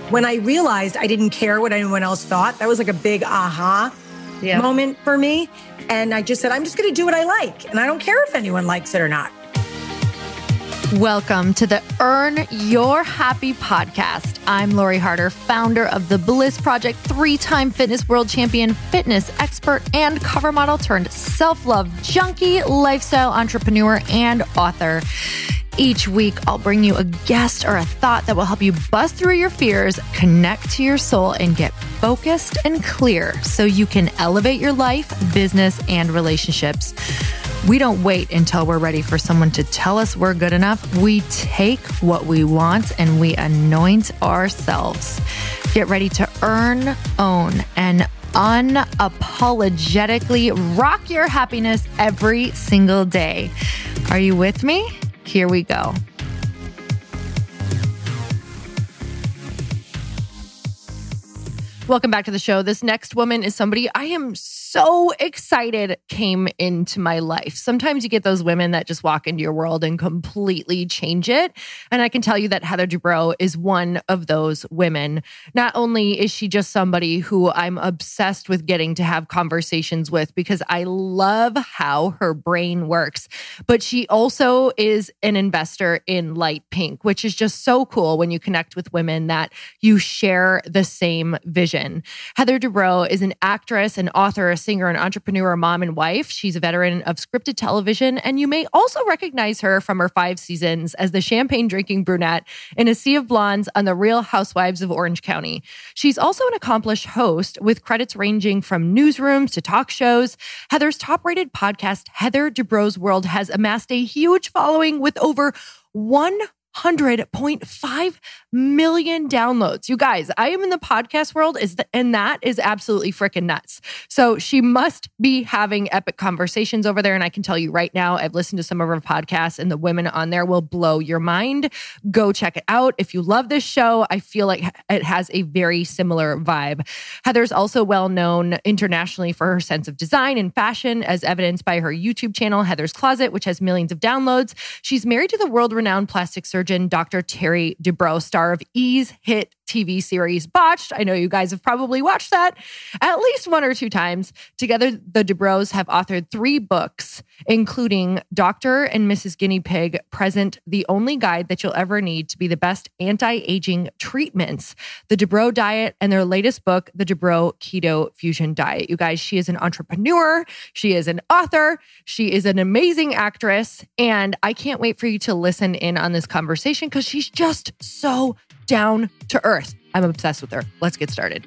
when I realized I didn't care what anyone else thought, that was like a big aha moment for me. And I just said, I'm just going to do what I like. And I don't care if anyone likes it or not. Welcome to the Earn Your Happy podcast. I'm Lori Harder, founder of The Bliss Project, 3-time fitness world champion, fitness expert, and cover model turned self-love junkie, lifestyle entrepreneur, and author. Each week, I'll bring you a guest or a thought that will help you bust through your fears, connect to your soul, and get focused and clear so you can elevate your life, business, and relationships. We don't wait until we're ready for someone to tell us we're good enough. We take what we want and we anoint ourselves. Get ready to earn, own, and unapologetically rock your happiness every single day. Are you with me? Here we go. Welcome back to the show. This next woman is somebody I am so excited came into my life. Sometimes you get those women that just walk into your world and completely change it. And I can tell you that Heather Dubrow is one of those women. Not only is she just somebody who I'm obsessed with getting to have conversations with because I love how her brain works, but she also is an investor in Light Pink, which is just so cool when you connect with women that you share the same vision. Heather Dubrow is an actress, an author, a singer, an entrepreneur, mom, and wife. She's a veteran of scripted television, and you may also recognize her from her 5 seasons as the champagne-drinking brunette in A Sea of Blondes on The Real Housewives of Orange County. She's also an accomplished host with credits ranging from newsrooms to talk shows. Heather's top-rated podcast, Heather Dubrow's World, has amassed a huge following with over 100.5 million downloads. You guys, I am in the podcast world, and that is absolutely freaking nuts. So she must be having epic conversations over there. And I can tell you right now, I've listened to some of her podcasts and the women on there will blow your mind. Go check it out. If you love this show, I feel like it has a very similar vibe. Heather's also well known internationally for her sense of design and fashion, as evidenced by her YouTube channel, Heather's Closet, which has millions of downloads. She's married to the world-renowned plastic surgeon, Dr. Terry Dubrow, star of E's hit TV series Botched. I know you guys have probably watched that at least 1 or 2 times. Together, the Dubrows have authored 3 books, including Dr. and Mrs. Guinea Pig Present, the only guide that you'll ever need to be the best anti-aging treatments, The Dubrow Diet, and their latest book, The Dubrow Keto Fusion Diet. You guys, she is an entrepreneur. She is an author. She is an amazing actress. And I can't wait for you to listen in on this conversation because she's just so down to earth. I'm obsessed with her. Let's get started.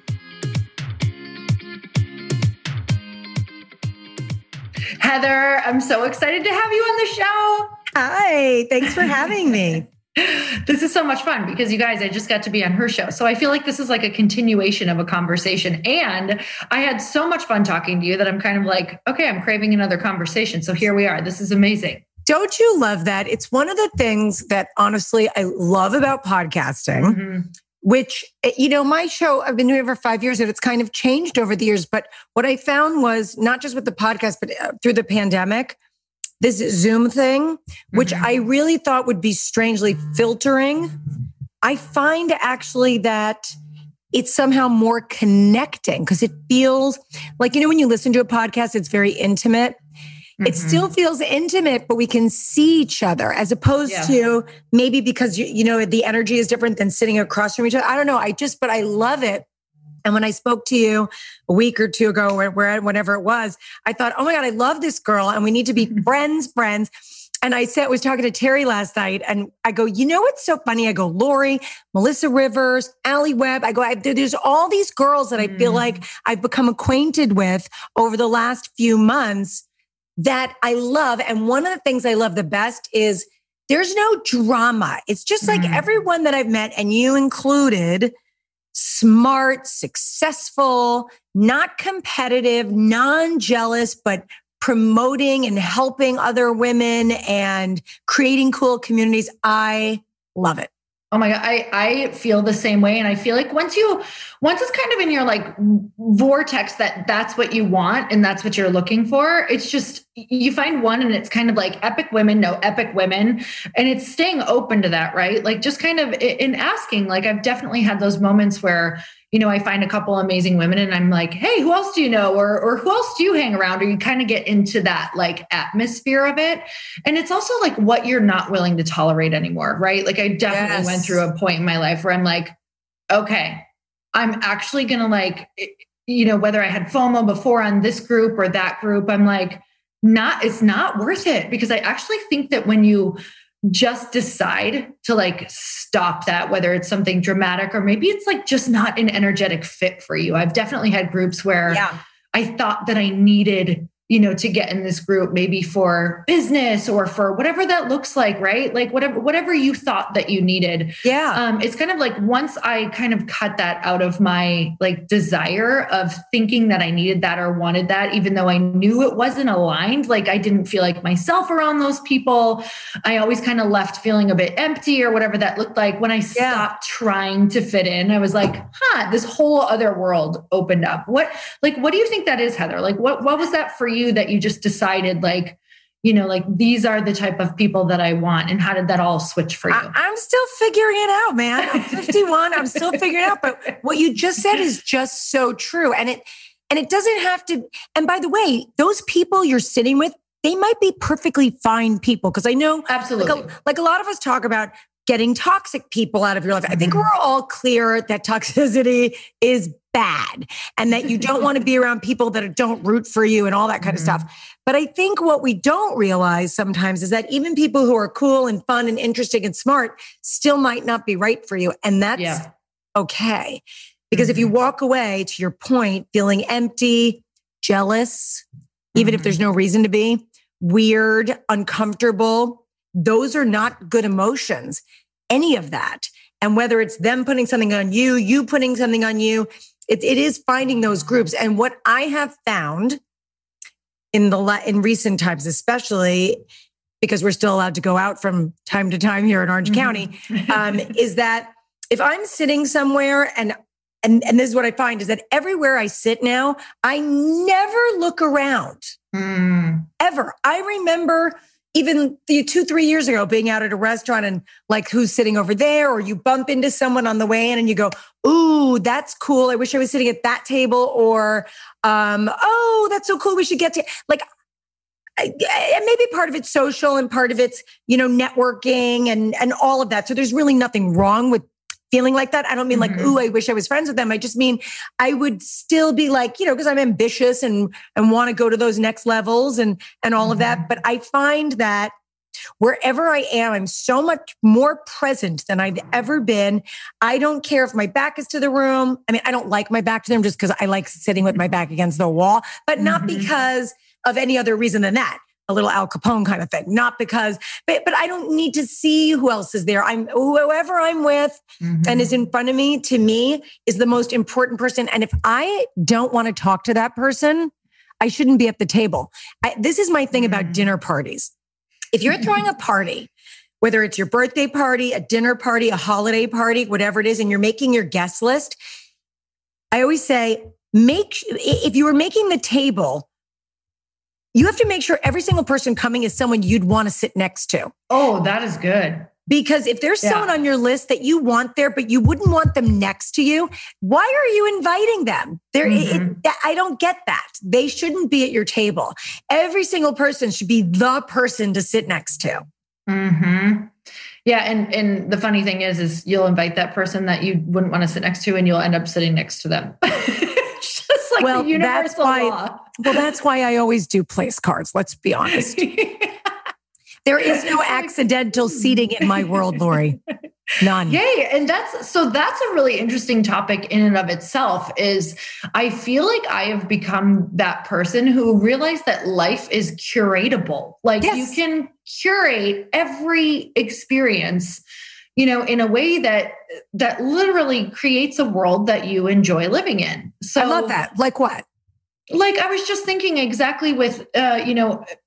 Heather, I'm so excited to have you on the show. Hi, thanks for having me. This is so much fun because you guys, I just got to be on her show. So I feel like this is like a continuation of a conversation. And I had so much fun talking to you that I'm kind of like, okay, I'm craving another conversation. So here we are. This is amazing. Don't you love that? It's one of the things that honestly I love about podcasting, which, you know, my show, I've been doing it for 5 years and it's kind of changed over the years. But what I found was not just with the podcast, but through the pandemic, this Zoom thing, which I really thought would be strangely filtering. I find actually that it's somehow more connecting because it feels like, you know, when you listen to a podcast, it's very intimate. It still feels intimate, but we can see each other as opposed to maybe because, you know, the energy is different than sitting across from each other. I don't know. But I love it. And when I spoke to you a week or 2 ago, whenever it was, I thought, oh my God, I love this girl and we need to be friends. And I was talking to Terry last night and I go, you know, what's so funny? I go, Lori, Melissa Rivers, Allie Webb. I go, there's all these girls that I feel like I've become acquainted with over the last few months that I love. And one of the things I love the best is there's no drama. It's just like everyone that I've met, and you included, smart, successful, not competitive, non-jealous, but promoting and helping other women and creating cool communities. I love it. Oh my God. I feel the same way. And I feel like once it's kind of in your like vortex that's what you want and that's what you're looking for, it's just, you find one and it's kind of like epic women, no epic women. And it's staying open to that, right? Like just kind of in asking, like I've definitely had those moments where, I find a couple amazing women and I'm like, hey, who else do you know? Or who else do you hang around? Or you kind of get into that like atmosphere of it. And it's also like what you're not willing to tolerate anymore, right? Like I definitely went through a point in my life where I'm like, okay, I'm actually going to like, whether I had FOMO before on this group or that group, I'm like, it's not worth it, because I actually think that when you just decide to like stop that, whether it's something dramatic or maybe it's like just not an energetic fit for you. I've definitely had groups where I thought that I needed, to get in this group, maybe for business or for whatever that looks like, right? Like whatever you thought that you needed. Yeah. It's kind of like once I kind of cut that out of my like desire of thinking that I needed that or wanted that, even though I knew it wasn't aligned, like I didn't feel like myself around those people. I always kind of left feeling a bit empty or whatever that looked like. When I stopped trying to fit in, I was like, this whole other world opened up. What do you think that is, Heather? Like what was that for you that you just decided like, like these are the type of people that I want? And how did that all switch for you? I'm still figuring it out, man. I'm 51. I'm still figuring it out. But what you just said is just so true. And it doesn't have to. And by the way, those people you're sitting with, they might be perfectly fine people. Because I know absolutely like a lot of us talk about getting toxic people out of your life. I think we're all clear that toxicity is bad and that you don't want to be around people that don't root for you and all that kind of stuff. But I think what we don't realize sometimes is that even people who are cool and fun and interesting and smart still might not be right for you. And that's okay. Because if you walk away, to your point, feeling empty, jealous, even if there's no reason to be, weird, uncomfortable, those are not good emotions, any of that. And whether it's them putting something on you, you putting something on you, it is finding those groups. And what I have found in recent times, especially because we're still allowed to go out from time to time here in Orange County, is that if I'm sitting somewhere and this is what I find is that everywhere I sit now, I never look around ever. I remember even 2-3 years ago, being out at a restaurant and like, who's sitting over there? Or you bump into someone on the way in and you go, ooh, that's cool. I wish I was sitting at that table. Or, oh, that's so cool. We should get to like, and maybe part of it's social and part of it's, networking and all of that. So there's really nothing wrong with feeling like that. I don't mean like, ooh, I wish I was friends with them. I just mean I would still be like, because I'm ambitious and want to go to those next levels and all of that. But I find that wherever I am, I'm so much more present than I've ever been. I don't care if my back is to the room. I mean, I don't like my back to them just because I like sitting with my back against the wall, but not because of any other reason than that. A little Al Capone kind of thing, not because, but I don't need to see who else is there. Whoever I'm with and is in front of me, to me, is the most important person. And if I don't want to talk to that person, I shouldn't be at the table. This is my thing about dinner parties. If you're throwing a party, whether it's your birthday party, a dinner party, a holiday party, whatever it is, and you're making your guest list, I always say, if you were making the table, you have to make sure every single person coming is someone you'd want to sit next to. Oh, that is good. Because if there's someone on your list that you want there, but you wouldn't want them next to you, why are you inviting them? I don't get that. They shouldn't be at your table. Every single person should be the person to sit next to. Yeah. And the funny thing is you'll invite that person that you wouldn't want to sit next to and you'll end up sitting next to them. Just like the universal law. Well, that's why I always do place cards. Let's be honest. There is no accidental seating in my world, Lori. None. Yay. And that's a really interesting topic in and of itself. Is I feel like I have become that person who realized that life is curatable. Like you can curate every experience, in a way that literally creates a world that you enjoy living in. So I love that. Like what? Like I was just thinking exactly with,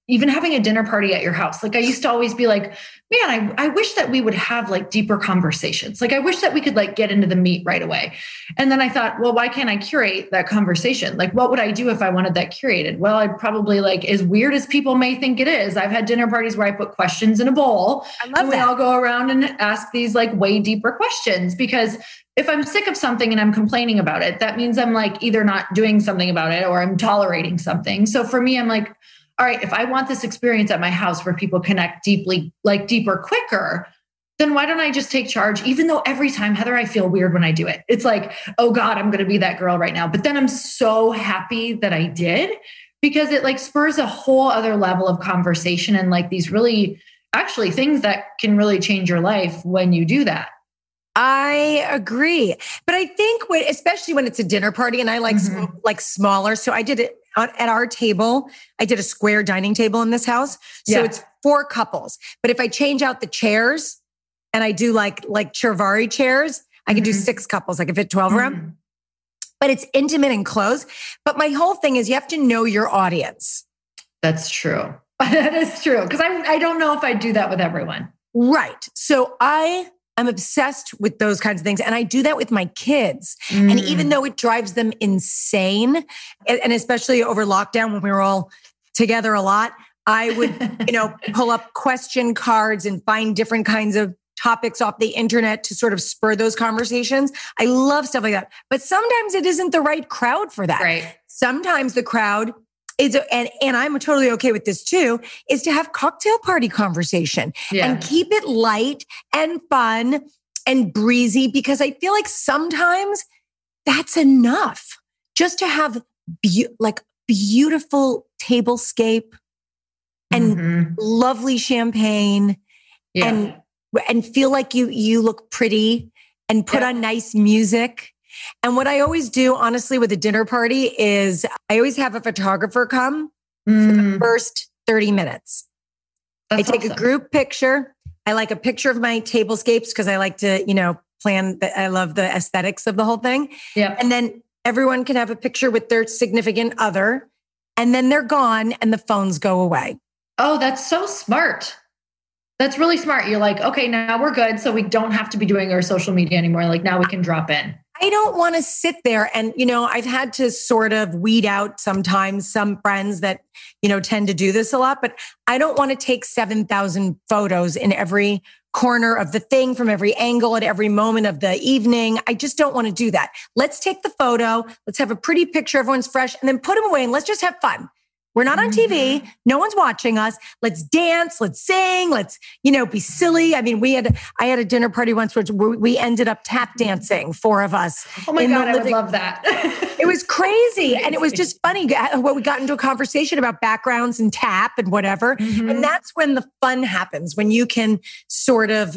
even having a dinner party at your house. Like I used to always be like, man, I wish that we would have like deeper conversations. Like I wish that we could like get into the meat right away. And then I thought, well, why can't I curate that conversation? Like what would I do if I wanted that curated? Well, I'd probably like, as weird as people may think it is, I've had dinner parties where I put questions in a bowl and we all go around and ask these like way deeper questions, because if I'm sick of something and I'm complaining about it, that means I'm like either not doing something about it or I'm tolerating something. So for me, I'm like, all right, if I want this experience at my house where people connect deeply, like deeper, quicker, then why don't I just take charge? Even though every time, Heather, I feel weird when I do it. It's like, oh God, I'm going to be that girl right now. But then I'm so happy that I did, because it like spurs a whole other level of conversation and like these really actually things that can really change your life when you do that. I agree. But I think especially when it's a dinner party, and I like smaller. So I did it at our table. I did a square dining table in this house. So it's 4 couples. But if I change out the chairs and I do like Charivari chairs, I can do 6 couples. I can fit 12 around. But it's intimate and close. But my whole thing is you have to know your audience. That's true. That is true. Because I don't know if I'd do that with everyone. Right. So I'm obsessed with those kinds of things. And I do that with my kids. And even though it drives them insane, and especially over lockdown when we were all together a lot, I would, pull up question cards and find different kinds of topics off the internet to sort of spur those conversations. I love stuff like that. But sometimes it isn't the right crowd for that. Right. Sometimes the crowd is, and I'm totally okay with this too, is to have cocktail party conversation and keep it light and fun and breezy, because I feel like sometimes that's enough just to have beautiful tablescape and lovely champagne and feel like you look pretty and put on nice music. And what I always do, honestly, with a dinner party is I always have a photographer come for the first 30 minutes. I take a group picture. I like a picture of my tablescapes because I like to, plan. I love the aesthetics of the whole thing. Yeah. And then everyone can have a picture with their significant other, and then they're gone and the phones go away. Oh, that's so smart. That's really smart. You're like, okay, now we're good. So we don't have to be doing our social media anymore. Like now we can drop in. I don't want to sit there and, I've had to sort of weed out sometimes some friends that, tend to do this a lot, but I don't want to take 7,000 photos in every corner of the thing from every angle at every moment of the evening. I just don't want to do that. Let's take the photo. Let's have a pretty picture. Everyone's fresh, and then put them away and let's just have fun. We're not on TV. No one's watching us. Let's dance. Let's sing. Let's, be silly. I mean, I had a dinner party once where we ended up tap dancing, 4 of us. Oh my God, I would love that. It was crazy. And it was just funny. We got into a conversation about backgrounds and tap and whatever. And that's when the fun happens, when you can sort of,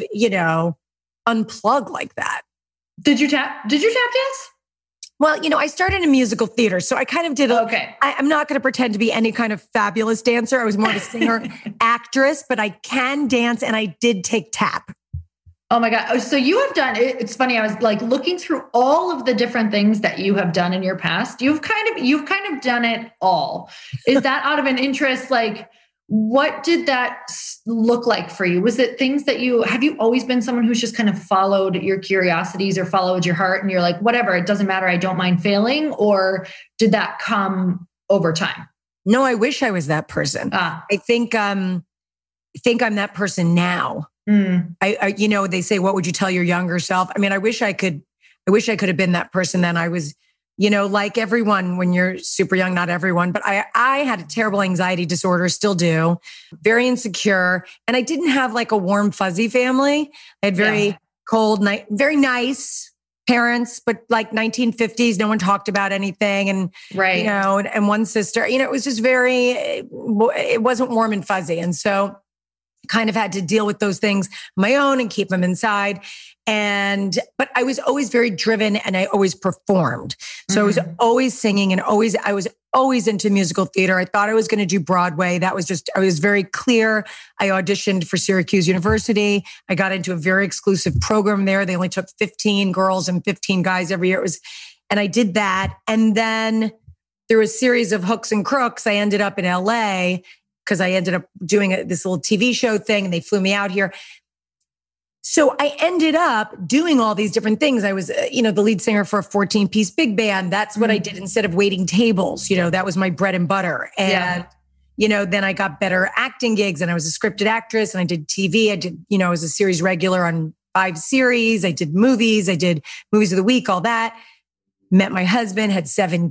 unplug like that. Did you tap dance? Well, I started in musical theater, so I kind of did. I'm not going to pretend to be any kind of fabulous dancer. I was more of a singer, actress, but I can dance, and I did take tap. Oh my God. So you have done, it's funny. I was like looking through all of the different things that you have done in your past. You've kind of done it all. Is that out of an interest? Like, what did that look like for you? Was it things that have you always been someone who's just kind of followed your curiosities or followed your heart and you're like, whatever, it doesn't matter, I don't mind failing? Or did that come over time? No, I wish I was that person. I think I'm that person now. They say, what would you tell your younger self? I mean, I wish I could have been that person then. I was, like everyone when you're super young, not everyone, but I had a terrible anxiety disorder, still do, very insecure. And I didn't have like a warm, fuzzy family. I had very cold, very nice parents, but like 1950s, no one talked about anything. And, and one sister, it was just it wasn't warm and fuzzy. And so kind of had to deal with those things on my own and keep them inside. But I was always very driven and I always performed. So I was always singing and I was always into musical theater. I thought I was going to do Broadway. I was very clear. I auditioned for Syracuse University. I got into a very exclusive program there. They only took 15 girls and 15 guys every year. And I did that. And then through a series of hooks and crooks, I ended up in LA. because I ended up doing this little TV show thing and they flew me out here. So I ended up doing all these different things. I was, the lead singer for a 14-piece big band. That's what I did instead of waiting tables. That was my bread and butter. And, then I got better acting gigs and I was a scripted actress and I did TV. I did, I was a series regular on 5 series. I did movies of the week, all that. Met my husband, had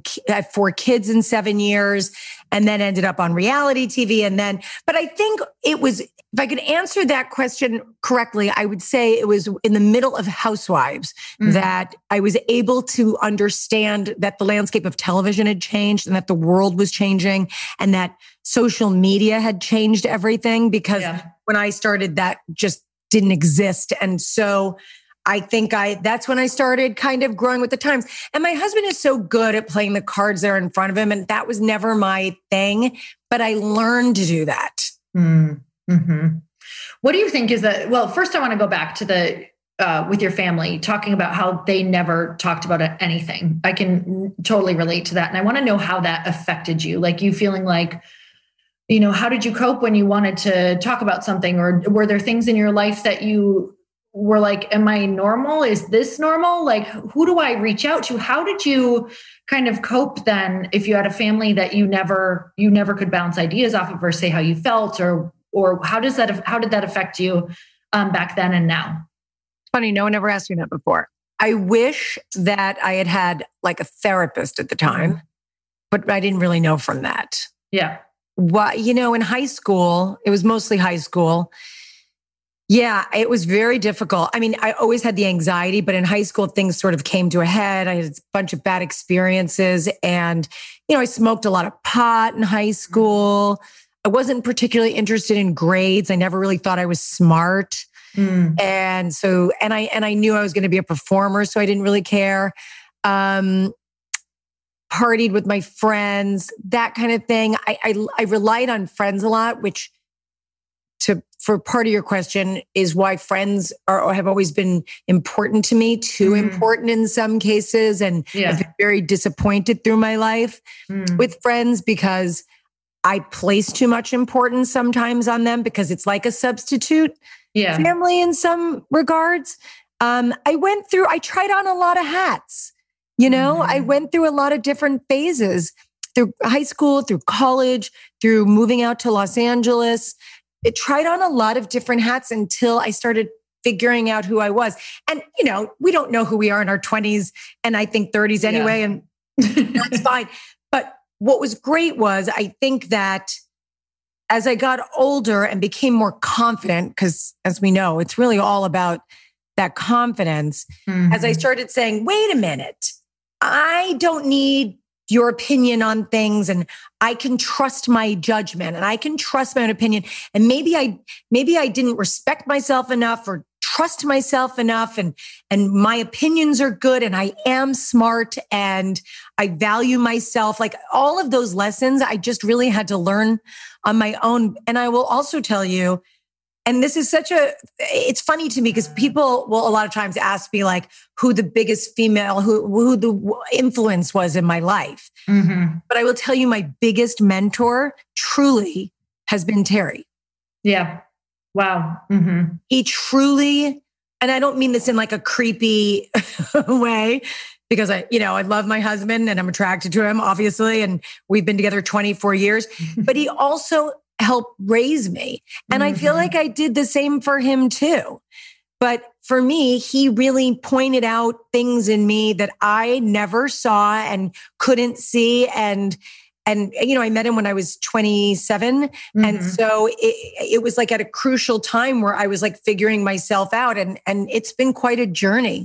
4 kids in 7 years, and then ended up on reality TV. But I think it was, if I could answer that question correctly, I would say it was in the middle of Housewives that I was able to understand that the landscape of television had changed and that the world was changing and that social media had changed everything, because when I started, that just didn't exist. And so I think that's when I started kind of growing with the times. And my husband is so good at playing the cards there in front of him. And that was never my thing, but I learned to do that. Mm-hmm. What do you think is that? Well, first I want to go back to with your family, talking about how they never talked about anything. I can totally relate to that. And I want to know how that affected you. Like, you feeling like, how did you cope when you wanted to talk about something? Or were there things in your life that you were like, am I normal? Is this normal? Like, who do I reach out to? How did you kind of cope then if you had a family that you never could bounce ideas off of or say how you felt, or how did that affect you back then and now? Funny, no one ever asked me that before. I wish that I had like a therapist at the time, but I didn't really know from that. Yeah. In high school, it was mostly high school. Yeah, it was very difficult. I mean, I always had the anxiety, but in high school, things sort of came to a head. I had a bunch of bad experiences and, I smoked a lot of pot in high school. I wasn't particularly interested in grades. I never really thought I was smart. And so, and I knew I was going to be a performer, so I didn't really care. Partied with my friends, that kind of thing. I relied on friends a lot, which for part of your question is why friends have always been important to me, too important in some cases. And I've been very disappointed through my life with friends because I place too much importance sometimes on them because it's like a substitute family in some regards. I tried on a lot of hats, I went through a lot of different phases through high school, through college, through moving out to Los Angeles. It tried on a lot of different hats until I started figuring out who I was. And, we don't know who we are in our 20s and I think 30s anyway, and that's fine. But what was great was I think that as I got older and became more confident, because as we know, it's really all about that confidence. As I started saying, wait a minute, I don't need your opinion on things, and I can trust my judgment and I can trust my own opinion. And maybe I didn't respect myself enough or trust myself enough, and my opinions are good and I am smart and I value myself. Like all of those lessons, I just really had to learn on my own. And I will also tell you, and this is it's funny to me because people will a lot of times ask me like who the biggest female, who the influence was in my life. But I will tell you my biggest mentor truly has been Terry. Yeah. Wow. He truly, and I don't mean this in like a creepy way, because I love my husband and I'm attracted to him, obviously. And we've been together 24 years, but he also helped raise me. And I feel like I did the same for him too. But for me, he really pointed out things in me that I never saw and couldn't see. And I met him when I was 27. And so it was like at a crucial time where I was like figuring myself out, and it's been quite a journey.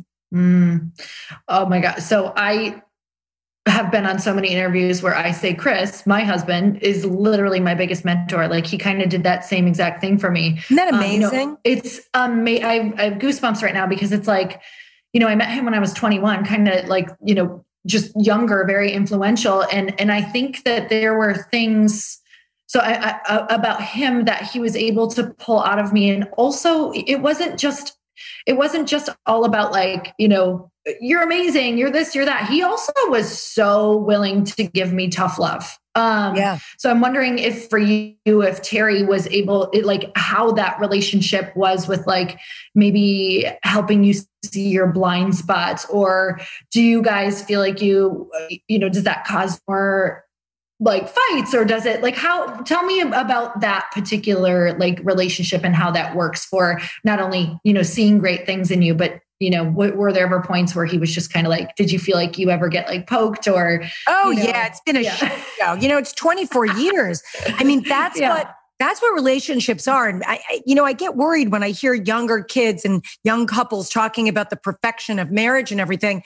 Oh my God. So I have been on so many interviews where I say, Chris, my husband, is literally my biggest mentor. Like he kind of did that same exact thing for me. Isn't that amazing? It's amazing. I have goosebumps right now because it's like, I met him when I was 21, kind of like, just younger, very influential. And I think that there were things about him that he was able to pull out of me. And also it wasn't just all about like, you're amazing, you're this, you're that. He also was so willing to give me tough love. So I'm wondering if for you, if Terry was able, like how that relationship was with like maybe helping you see your blind spots, or do you guys feel like does that cause more like fights, or does it tell me about that particular like relationship and how that works for not only, seeing great things in you, but were there ever points where he was just kind of like, did you feel like you ever get like poked or? Yeah, it's been a shit show. It's 24 years. I mean, that's what relationships are. And I get worried when I hear younger kids and young couples talking about the perfection of marriage and everything.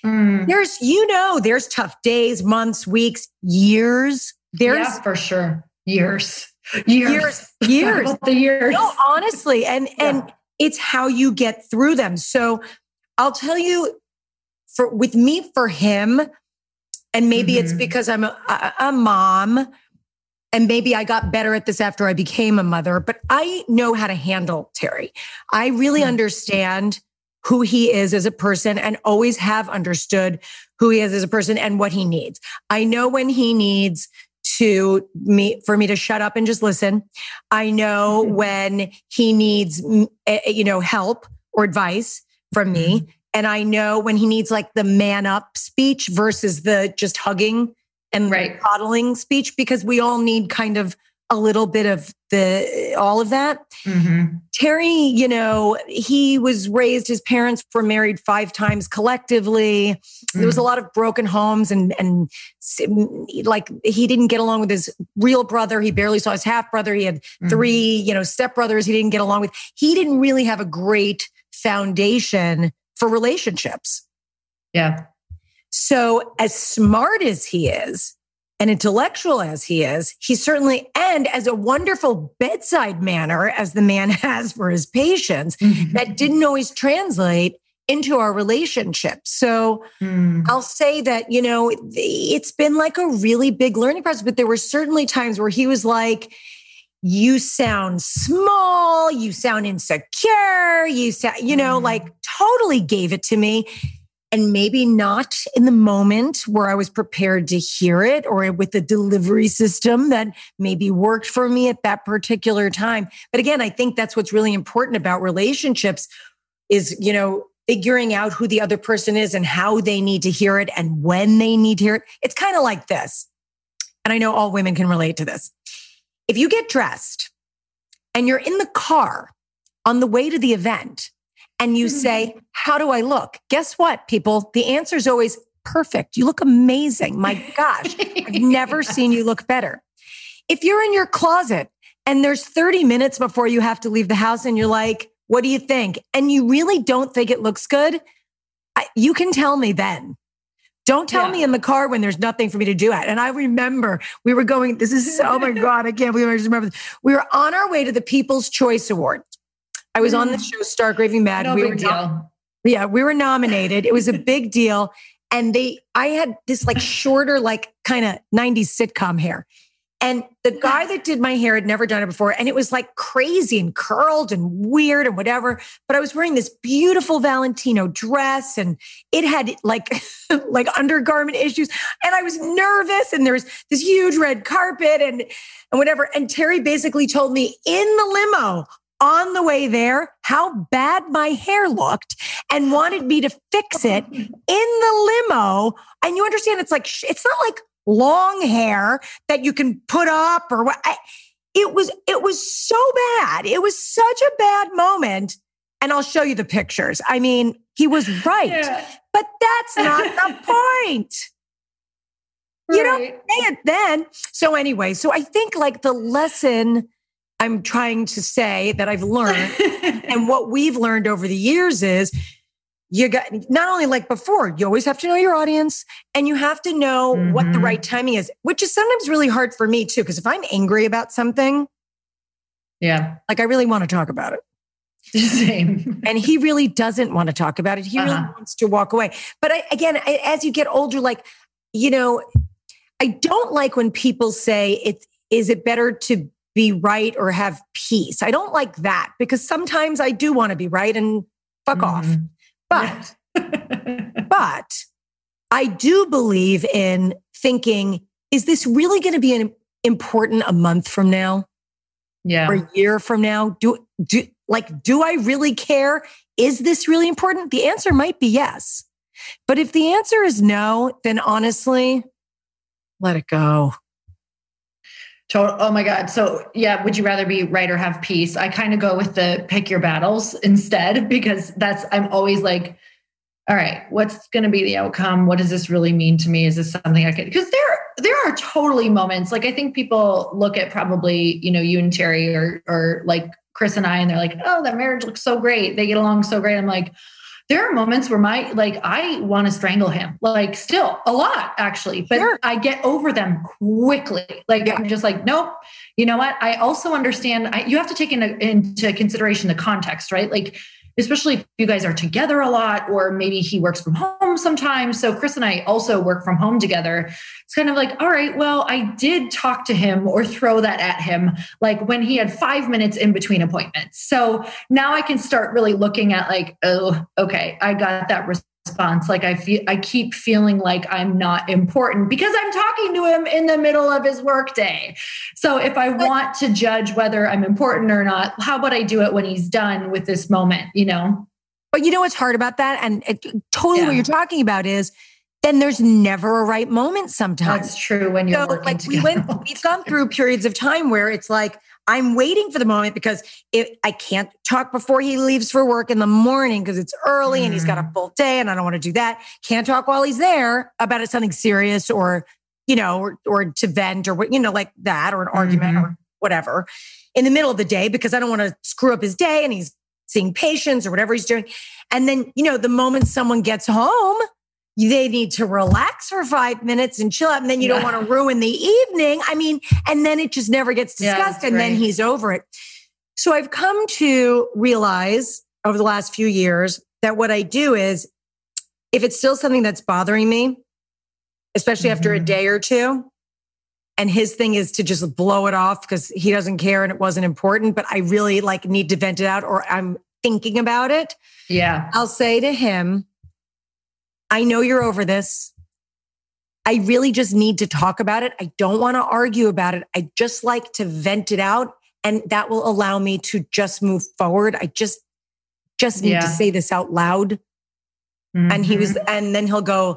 There's tough days, months, weeks, years. For sure. Years. The years. No, honestly. And it's how you get through them. So I'll tell you, for him, and maybe it's because I'm a mom, and maybe I got better at this after I became a mother, but I know how to handle Terry. I really understand who he is as a person, and always have understood who he is as a person and what he needs. I know when he needs for me to shut up and just listen. I know when he needs, help or advice from me. And I know when he needs like the man up speech versus the just hugging and coddling speech, because we all need kind of a little bit of all of that. Terry, he was raised, his parents were married 5 times collectively. There was a lot of broken homes and like he didn't get along with his real brother. He barely saw his half brother. He had 3, stepbrothers he didn't get along with. He didn't really have a great foundation for relationships. Yeah. So as smart as he is, and intellectual as he is, he certainly, and as a wonderful bedside manner as the man has for his patients, that didn't always translate into our relationship. So I'll say that, it's been like a really big learning process, but there were certainly times where he was like, you sound small, you sound insecure, you sound, like totally gave it to me. And maybe not in the moment where I was prepared to hear it, or with the delivery system that maybe worked for me at that particular time. But again, I think that's what's really important about relationships is, figuring out who the other person is and how they need to hear it and when they need to hear it. It's kind of like this. And I know all women can relate to this. If you get dressed and you're in the car on the way to the event, and you say, how do I look? Guess what, people? The answer is always perfect. You look amazing. My gosh, I've never seen you look better. If you're in your closet and there's 30 minutes before you have to leave the house and you're like, what do you think? And you really don't think it looks good, you can tell me then. Don't tell me in the car when there's nothing for me to do at. And I remember we were going, oh my God, I can't believe I just remember this. We were on our way to the People's Choice Awards. I was on the show Stark Raving Mad. No big deal. We were nominated. It was a big deal. And I had this like shorter, like kind of 90s sitcom hair. And the guy that did my hair had never done it before. And it was like crazy and curled and weird and whatever. But I was wearing this beautiful Valentino dress and it had like undergarment issues. And I was nervous and there was this huge red carpet and whatever. And Terry basically told me in the limo on the way there how bad my hair looked and wanted me to fix it in the limo. And you understand, it's not like long hair that you can put up or what. It was so bad. It was such a bad moment. And I'll show you the pictures. I mean, he was right, but that's not the point. You don't say it then. So anyway, I think like the lesson I'm trying to say that I've learned and what we've learned over the years is you got not only like before, you always have to know your audience and you have to know what the right timing is, which is sometimes really hard for me too. Because if I'm angry about something, like I really want to talk about it. Same. And he really doesn't want to talk about it. He really wants to walk away. But as you get older, like, I don't like when people say is it better to be right or have peace? I don't like that because sometimes I do want to be right and fuck off. But I do believe in thinking is this really going to be important a month from now? Yeah. Or a year from now? Do I really care? Is this really important? The answer might be yes. But if the answer is no, then honestly, let it go. Oh my God. So yeah, would you rather be right or have peace? I kind of go with the pick your battles instead, because I'm always like, all right, what's going to be the outcome? What does this really mean to me? Is this something I could, because there are totally moments. Like I think people look at probably, you and Terry or like Chris and I, and they're like, oh, that marriage looks so great. They get along so great. I'm like, there are moments where I want to strangle him, like still a lot actually, but sure. I get over them quickly. Like I'm just like, nope. You know what? I also understand you have to take into consideration the context, right? Like, especially if you guys are together a lot, or maybe he works from home sometimes. So Chris and I also work from home together. It's kind of like, all right, well, I did talk to him or throw that at him, like when he had 5 minutes in between appointments. So now I can start really looking at like, oh, okay, I got that response. Like I keep feeling like I'm not important because I'm talking to him in the middle of his workday. So if I want to judge whether I'm important or not, how about I do it when he's done with this moment, But you know what's hard about that? And what you're talking about is then there's never a right moment sometimes. That's true when you're working together. We've gone through periods of time where it's like, I'm waiting for the moment because I can't talk before he leaves for work in the morning because it's early and he's got a full day and I don't want to do that. Can't talk while he's there about something serious or to vent or like that, or an argument or whatever in the middle of the day because I don't want to screw up his day and he's seeing patients or whatever he's doing. And then, the moment someone gets home, they need to relax for 5 minutes and chill out. And then you don't want to ruin the evening. I mean, and then it just never gets discussed and then he's over it. So I've come to realize over the last few years that what I do is if it's still something that's bothering me, especially after a day or two, and his thing is to just blow it off because he doesn't care and it wasn't important, but I really need to vent it out or I'm thinking about it. Yeah. I'll say to him, I know you're over this. I really just need to talk about it. I don't want to argue about it. I just like to vent it out. And that will allow me to just move forward. I just need to say this out loud. And then he'll go,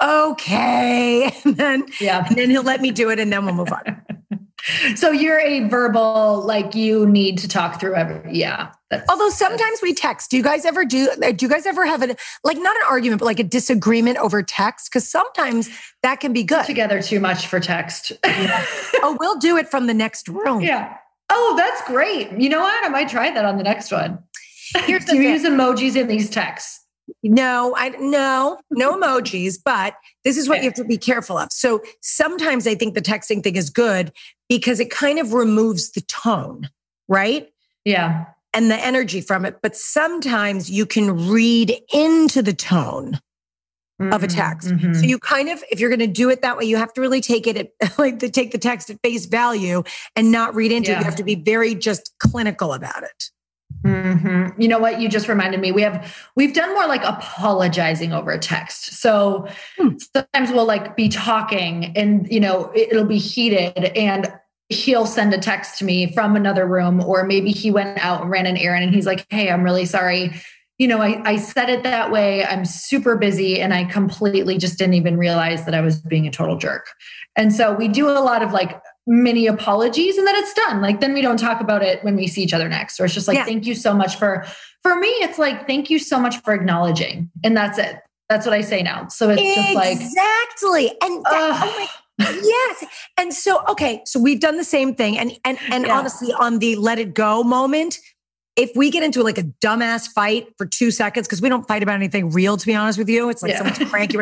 okay. And then he'll let me do it and then we'll move on. So you're a verbal, like you need to talk through every, Although sometimes we text. Do you guys ever have not an argument, but like a disagreement over text? Because sometimes that can be good. Together too much for text. Oh, we'll do it from the next room. Yeah. Oh, that's great. You know what? I might try that on the next one. Do you use emojis in these texts? No emojis, but this is what you have to be careful of. So sometimes I think the texting thing is good because it kind of removes the tone, right? Yeah. And the energy from it. But sometimes you can read into the tone of a text. So you kind of, if you're going to do it that way, you have to really take the text at face value and not read into it. You have to be very just clinical about it. You know what? You just reminded me. We've done more like apologizing over a text. So sometimes we'll be talking and, it'll be heated and he'll send a text to me from another room, or maybe he went out and ran an errand and he's like, hey, I'm really sorry. I said it that way. I'm super busy. And I completely just didn't even realize that I was being a total jerk. And so we do a lot of mini apologies and then it's done. Then we don't talk about it when we see each other next. Or it's just thank you so much for me. It's thank you so much for acknowledging. And that's it. That's what I say now. So it's just exactly. And yes. And so, okay. So we've done the same thing. And honestly, on the let it go moment, if we get into a dumbass fight for 2 seconds, because we don't fight about anything real, to be honest with you, it's someone's cranky.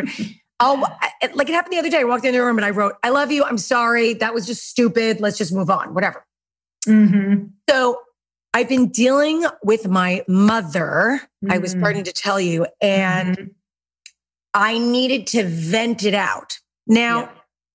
It happened the other day. I walked into the room and I wrote, I love you. I'm sorry. That was just stupid. Let's just move on, whatever. So I've been dealing with my mother. I was starting to tell you, and I needed to vent it out. Now,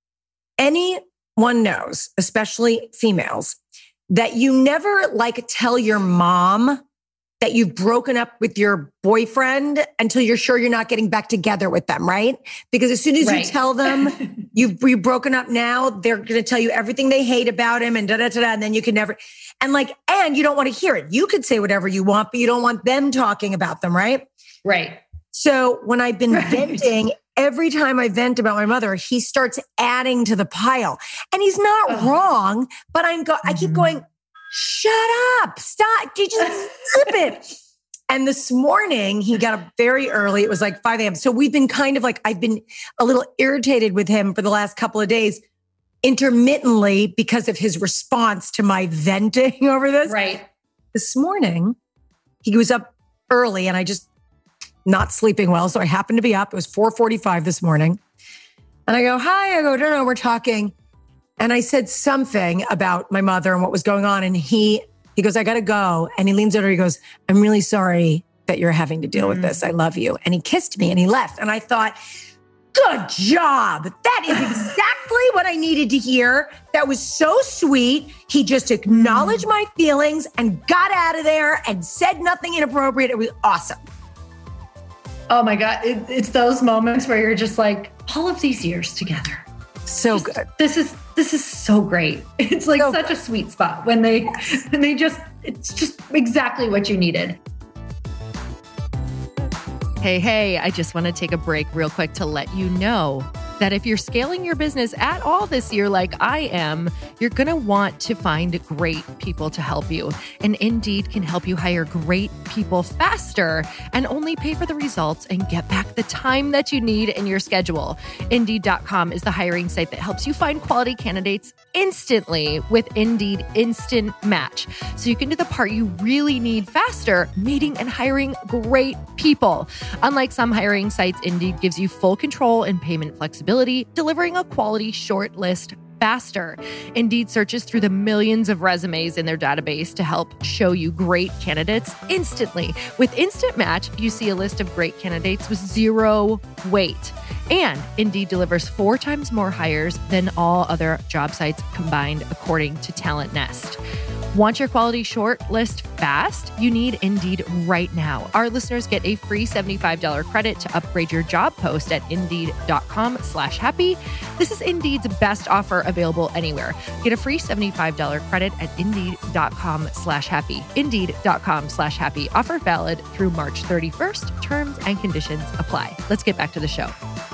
anyone knows, especially females, that you never tell your mom that you've broken up with your boyfriend until you're sure you're not getting back together with them, right? Because as soon as you tell them you've broken up now, they're going to tell you everything they hate about him and and then you can never, and you don't want to hear it. You could say whatever you want, but you don't want them talking about them, right? Right. So when I've been venting, every time I vent about my mother, he starts adding to the pile. And he's not wrong, but I keep going, shut up, stop, you just slip it. And this morning he got up very early. It was like 5 a.m. So we've been kind of like, I've been a little irritated with him for the last couple of days, intermittently because of his response to my venting over this. Right. This morning he was up early and I just not sleeping well. So I happened to be up. It was 4:45 this morning. And I go, hi, no, we're talking. And I said something about my mother and what was going on. And he goes, I got to go. And he leans over, he goes, I'm really sorry that you're having to deal with this. I love you. And he kissed me and he left. And I thought, good job. That is exactly what I needed to hear. That was so sweet. He just acknowledged my feelings and got out of there and said nothing inappropriate. It was awesome. Oh my God. It's those moments where you're just like, all of these years together. So good. This is so great. It's like such a sweet spot when it's just exactly what you needed. Hey, I just want to take a break real quick to let you know that if you're scaling your business at all this year, like I am, you're going to want to find great people to help you. And Indeed can help you hire great people faster and only pay for the results and get back the time that you need in your schedule. Indeed.com is the hiring site that helps you find quality candidates instantly with Indeed Instant Match. So you can do the part you really need faster, meeting and hiring great people. Unlike some hiring sites, Indeed gives you full control and payment flexibility, delivering a quality short list faster. Indeed searches through the millions of resumes in their database to help show you great candidates instantly. With Instant Match, you see a list of great candidates with zero wait. And Indeed delivers 4 times more hires than all other job sites combined, according to Talent Nest. Want your quality short list fast? You need Indeed right now. Our listeners get a free $75 credit to upgrade your job post at Indeed.com/happy. This is Indeed's best offer available anywhere. Get a free $75 credit at Indeed.com/happy. Indeed.com/happy. Offer valid through March 31st. Terms and conditions apply. Let's get back to the show.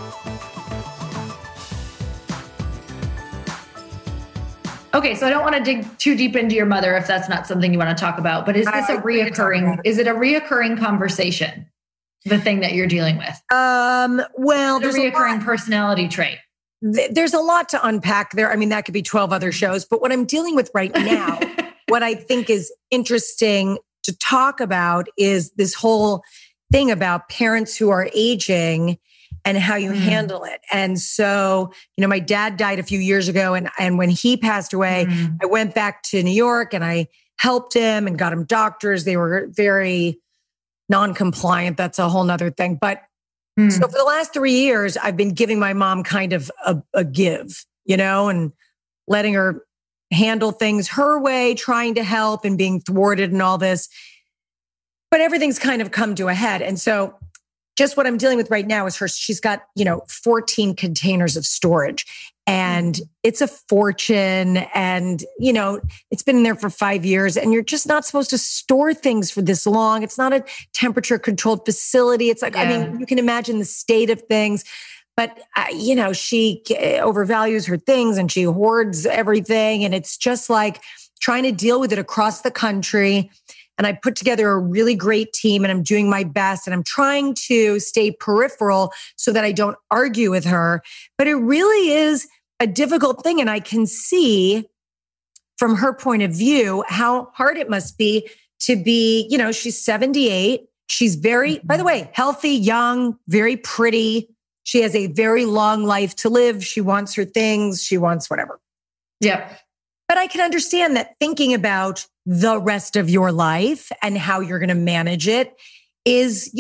Okay, so I don't want to dig too deep into your mother if that's not something you want to talk about, but is it a reoccurring conversation, the thing that you're dealing with? Well, there's a reoccurring personality trait. There's a lot to unpack there. I mean, that could be 12 other shows, but what I'm dealing with right now, what I think is interesting to talk about is this whole thing about parents who are aging and how you handle it. And so, my dad died a few years ago, and when he passed away, I went back to New York and I helped him and got him doctors. They were very non-compliant. That's a whole nother thing. But so for the last 3 years, I've been giving my mom kind of a give, and letting her handle things her way, trying to help and being thwarted and all this. But everything's kind of come to a head. And so just what I'm dealing with right now is she's got, 14 containers of storage, and it's a fortune. And, it's been in there for 5 years, and you're just not supposed to store things for this long. It's not a temperature controlled facility. It's like, I mean, you can imagine the state of things, but she overvalues her things and she hoards everything. And it's just like trying to deal with it across the country. And I put together a really great team, and I'm doing my best, and I'm trying to stay peripheral so that I don't argue with her. But it really is a difficult thing. And I can see from her point of view how hard it must be to be, she's 78. She's very, by the way, healthy, young, very pretty. She has a very long life to live. She wants her things. She wants whatever. Yeah. But I can understand that thinking about the rest of your life and how you're going to manage it is,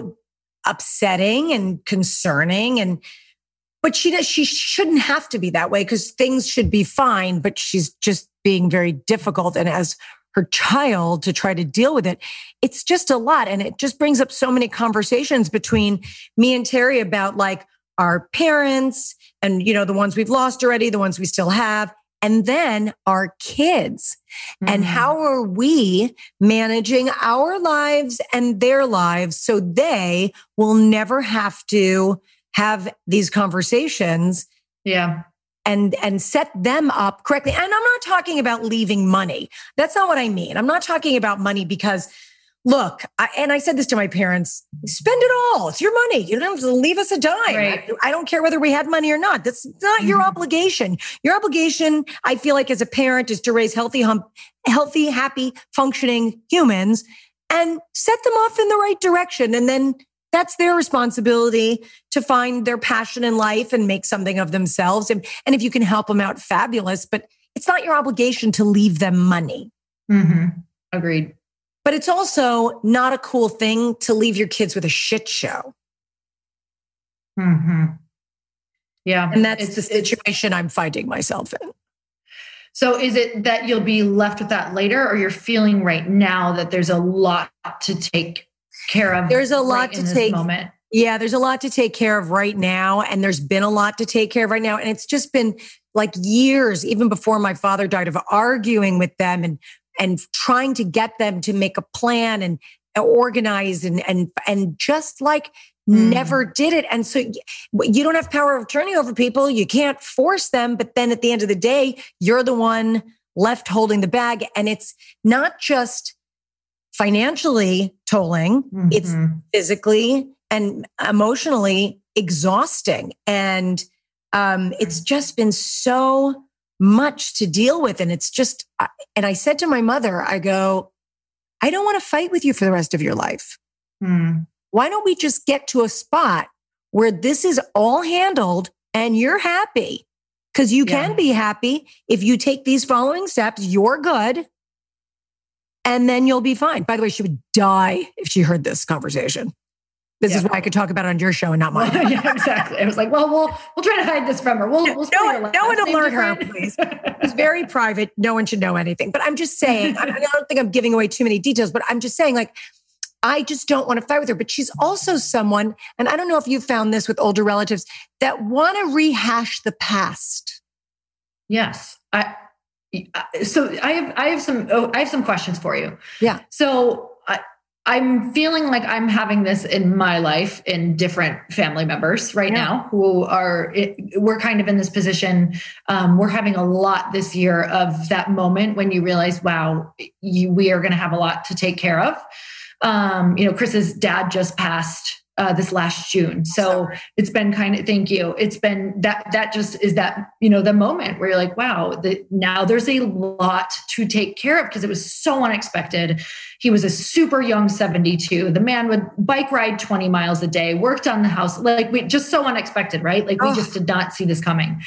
upsetting and concerning. But she shouldn't have to be that way, because things should be fine, but she's just being very difficult and has her child to try to deal with it. It's just a lot. And it just brings up so many conversations between me and Terry about like our parents and, you know, the ones we've lost already, the ones we still have, and then our kids. And how are we managing our lives and their lives so they will never have to have these conversations. Yeah. And set them up correctly. And I'm not talking about leaving money. That's not what I mean. I'm not talking about money because, look, I said this to my parents, spend it all. It's your money. You don't have to leave us a dime. Right. I don't care whether we had money or not. That's not your obligation. Your obligation, I feel like as a parent, is to raise healthy, happy, functioning humans and set them off in the right direction. And then that's their responsibility to find their passion in life and make something of themselves. And if you can help them out, fabulous. But it's not your obligation to leave them money. Agreed. But it's also not a cool thing to leave your kids with a shit show. Yeah. And that's the situation I'm finding myself in. So is it that you'll be left with that later, or you're feeling right now that there's a lot to take care of? There's a lot to take moment. Yeah, there's a lot to take care of right now. And there's been a lot to take care of right now. And it's just been like years, even before my father died, of arguing with them and trying to get them to make a plan and organize and just like never did it. And so you don't have power of attorney over people. You can't force them. But then at the end of the day, you're the one left holding the bag. And it's not just financially tolling, it's physically and emotionally exhausting. And it's just been so much to deal with. And it's just, and I said to my mother, I go, I don't want to fight with you for the rest of your life. Why don't we just get to a spot where this is all handled and you're happy? Because you can be happy if you take these following steps, you're good. And then you'll be fine. By the way, she would die if she heard this conversation. This is why I could talk about it on your show and not mine. Yeah, exactly. I was like, well, we'll try to hide this from her. We'll no one alert her, please. It's very private. No one should know anything. But I'm just saying, I don't think I'm giving away too many details, but I'm just saying, like, I just don't want to fight with her. But she's also someone, and I don't know if you've found this with older relatives, that want to rehash the past. Yes. So I have some questions for you. Yeah. So I'm feeling like I'm having this in my life in different family members right now who we're kind of in this position. We're having a lot this year of that moment when you realize, wow, we are going to have a lot to take care of. Chris's dad just passed this last June. So it's been thank you. It's been that just is that, the moment where you're like, wow, now there's a lot to take care of because it was so unexpected. He was a super young 72. The man would bike ride 20 miles a day, worked on the house. Just so unexpected, right? We just did not see this coming.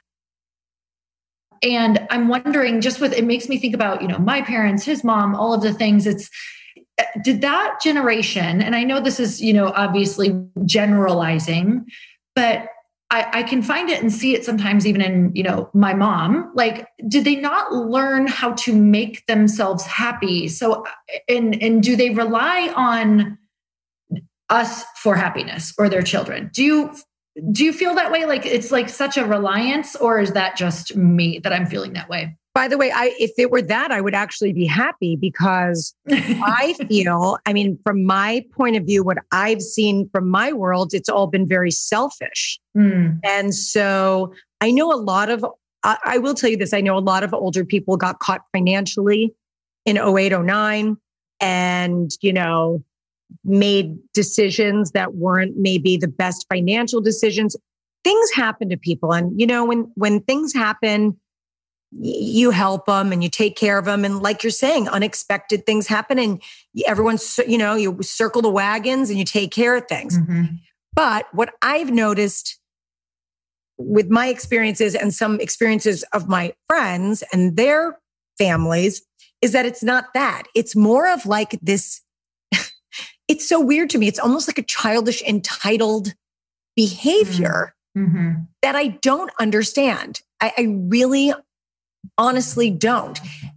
And I'm wondering it makes me think about, my parents, his mom, all of the things. Did that generation, and I know this is, obviously generalizing, but I can find it and see it sometimes even in, my mom, did they not learn how to make themselves happy? So, and do they rely on us for happiness or their children? Do you feel that way? It's such a reliance, or is that just me that I'm feeling that way? By the way, if it were that, I would actually be happy because I feel, from my point of view, what I've seen from my world, it's all been very selfish. And so I know I will tell you this, I know a lot of older people got caught financially in 08, 09 and, made decisions that weren't maybe the best financial decisions. Things happen to people. And, when things happen, you help them and you take care of them. And like you're saying, unexpected things happen and everyone's, you circle the wagons and you take care of things. But what I've noticed with my experiences and some experiences of my friends and their families is that it's not that. It's more of like this. It's so weird to me. It's almost like a childish, entitled behavior that I don't understand. I really honestly don't.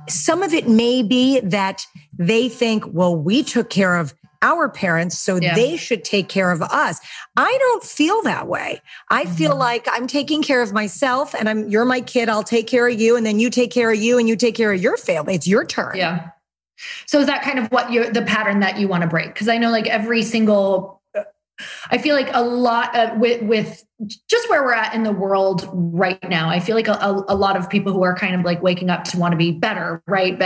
some of it may be that they think, well, we took care of our parents, so they should take care of us. I don't feel that way. I feel like I'm taking care of myself, and you're my kid. I'll take care of you, and then you take care of you, and you take care of your family. It's your turn. Yeah. So is that kind of what the pattern that you want to break? Because I know like every single, I feel like a lot with just where we're at in the world right now, I feel like a lot of people who are kind of like waking up to want to be better, right?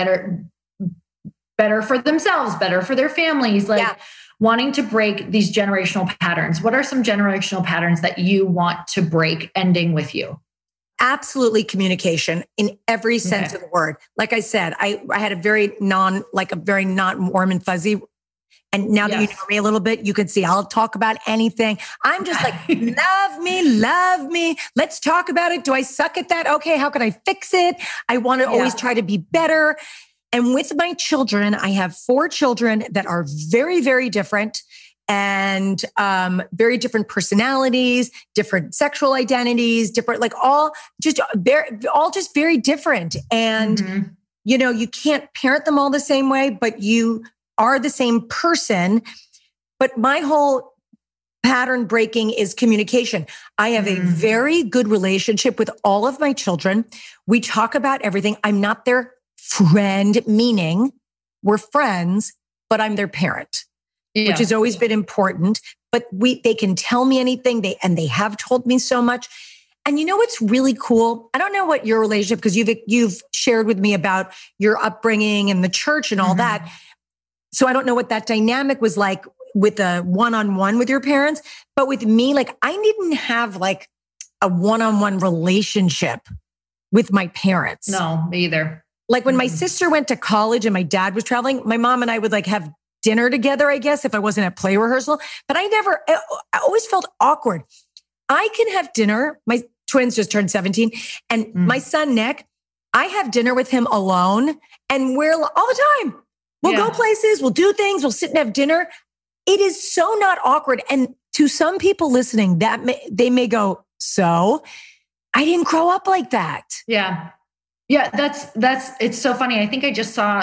Better for themselves, better for their families, like wanting to break these generational patterns. What are some generational patterns that you want to break, ending with you? Absolutely communication in every sense of the word. Like I said, I had a very not warm and fuzzy. And now that you know me a little bit, you can see I'll talk about anything. I'm just like, love me. Let's talk about it. Do I suck at that? Okay. How can I fix it? I want to always try to be better. And with my children, I have 4 children that are very, very different. And very different personalities, different sexual identities, different, like all just very different. And, you know, you can't parent them all the same way, but you are the same person. But my whole pattern breaking is communication. I have a very good relationship with all of my children. We talk about everything. I'm not their friend, meaning we're friends, but I'm their parent. Which has always been important, but they can tell me anything. They have told me so much. And you know what's really cool? I don't know what your relationship, because you've shared with me about your upbringing and the church and all that. So I don't know what that dynamic was like with a one-on-one with your parents. But with me, like I didn't have like a one-on-one relationship with my parents. No, me either. Like when my sister went to college and my dad was traveling, my mom and I would like have dinner together, I guess, if I wasn't at play rehearsal. But I always felt awkward. I can have dinner. My twins just turned 17. And my son, Nick, I have dinner with him alone. And we're all the time. We'll go places. We'll do things. We'll sit and have dinner. It is so not awkward. And to some people listening, they may go, so I didn't grow up like that. Yeah. Yeah, it's so funny. I think I just saw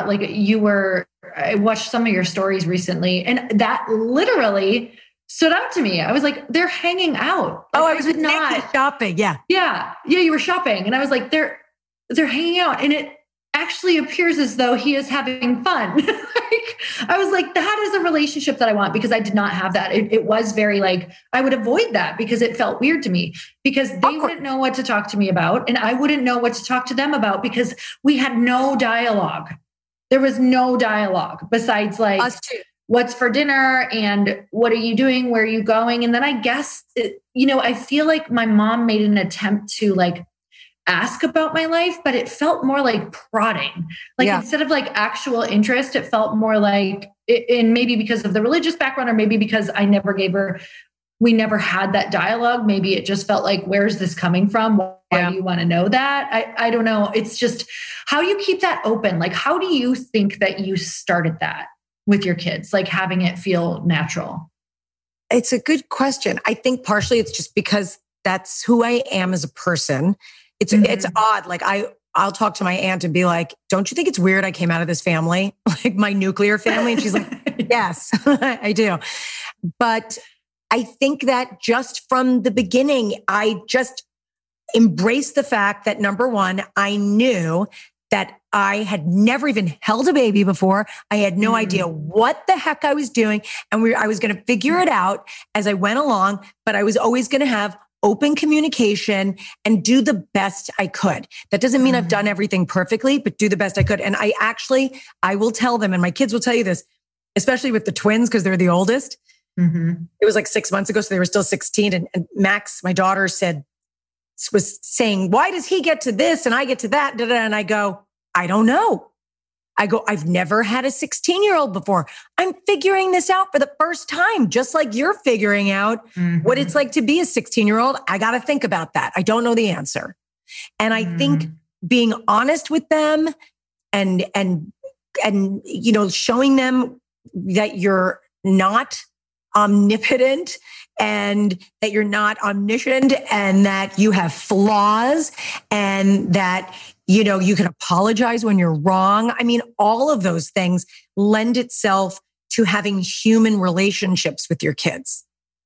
I watched some of your stories recently, and that literally stood out to me. I was like, they're hanging out. Like, I was not shopping. Yeah. Yeah. You were shopping. And I was like, they're hanging out. And it actually appears as though he is having fun. I was like, that is a relationship that I want, because I did not have that. It was very like, I would avoid that because it felt weird to me, because they wouldn't know what to talk to me about. And I wouldn't know what to talk to them about, because we had no dialogue. There was no dialogue besides like, us too. What's for dinner and what are you doing? Where are you going? And then I guess, I feel like my mom made an attempt to like ask about my life, but it felt more like prodding. Like instead of like actual interest, it felt more like, and maybe because of the religious background, or maybe because we never had that dialogue. Maybe it just felt like, where's this coming from? Why do you want to know that? I don't know. It's just how you keep that open. Like, how do you think that you started that with your kids? Like having it feel natural? It's a good question. I think partially it's just because that's who I am as a person. It's odd. Like I'll talk to my aunt and be like, don't you think it's weird I came out of this family, like my nuclear family? And she's like, yes, I do. But I think that just from the beginning, I just embraced the fact that, number one, I knew that I had never even held a baby before. I had no idea what the heck I was doing. And I was going to figure it out as I went along, but I was always going to have open communication and do the best I could. That doesn't mean I've done everything perfectly, but do the best I could. And I will tell them, and my kids will tell you this, especially with the twins, because they're the oldest. It was like 6 months ago, so they were still 16. And Max, my daughter, was saying, why does he get to this and I get to that? And I go, I don't know. I've never had a 16-year-old before. I'm figuring this out for the first time, just like you're figuring out what it's like to be a 16-year-old. I got to think about that. I don't know the answer. And I think being honest with them and showing them that you're not omnipotent and that you're not omniscient and that you have flaws and that You can apologize when you're wrong. I mean, all of those things lend itself to having human relationships with your kids.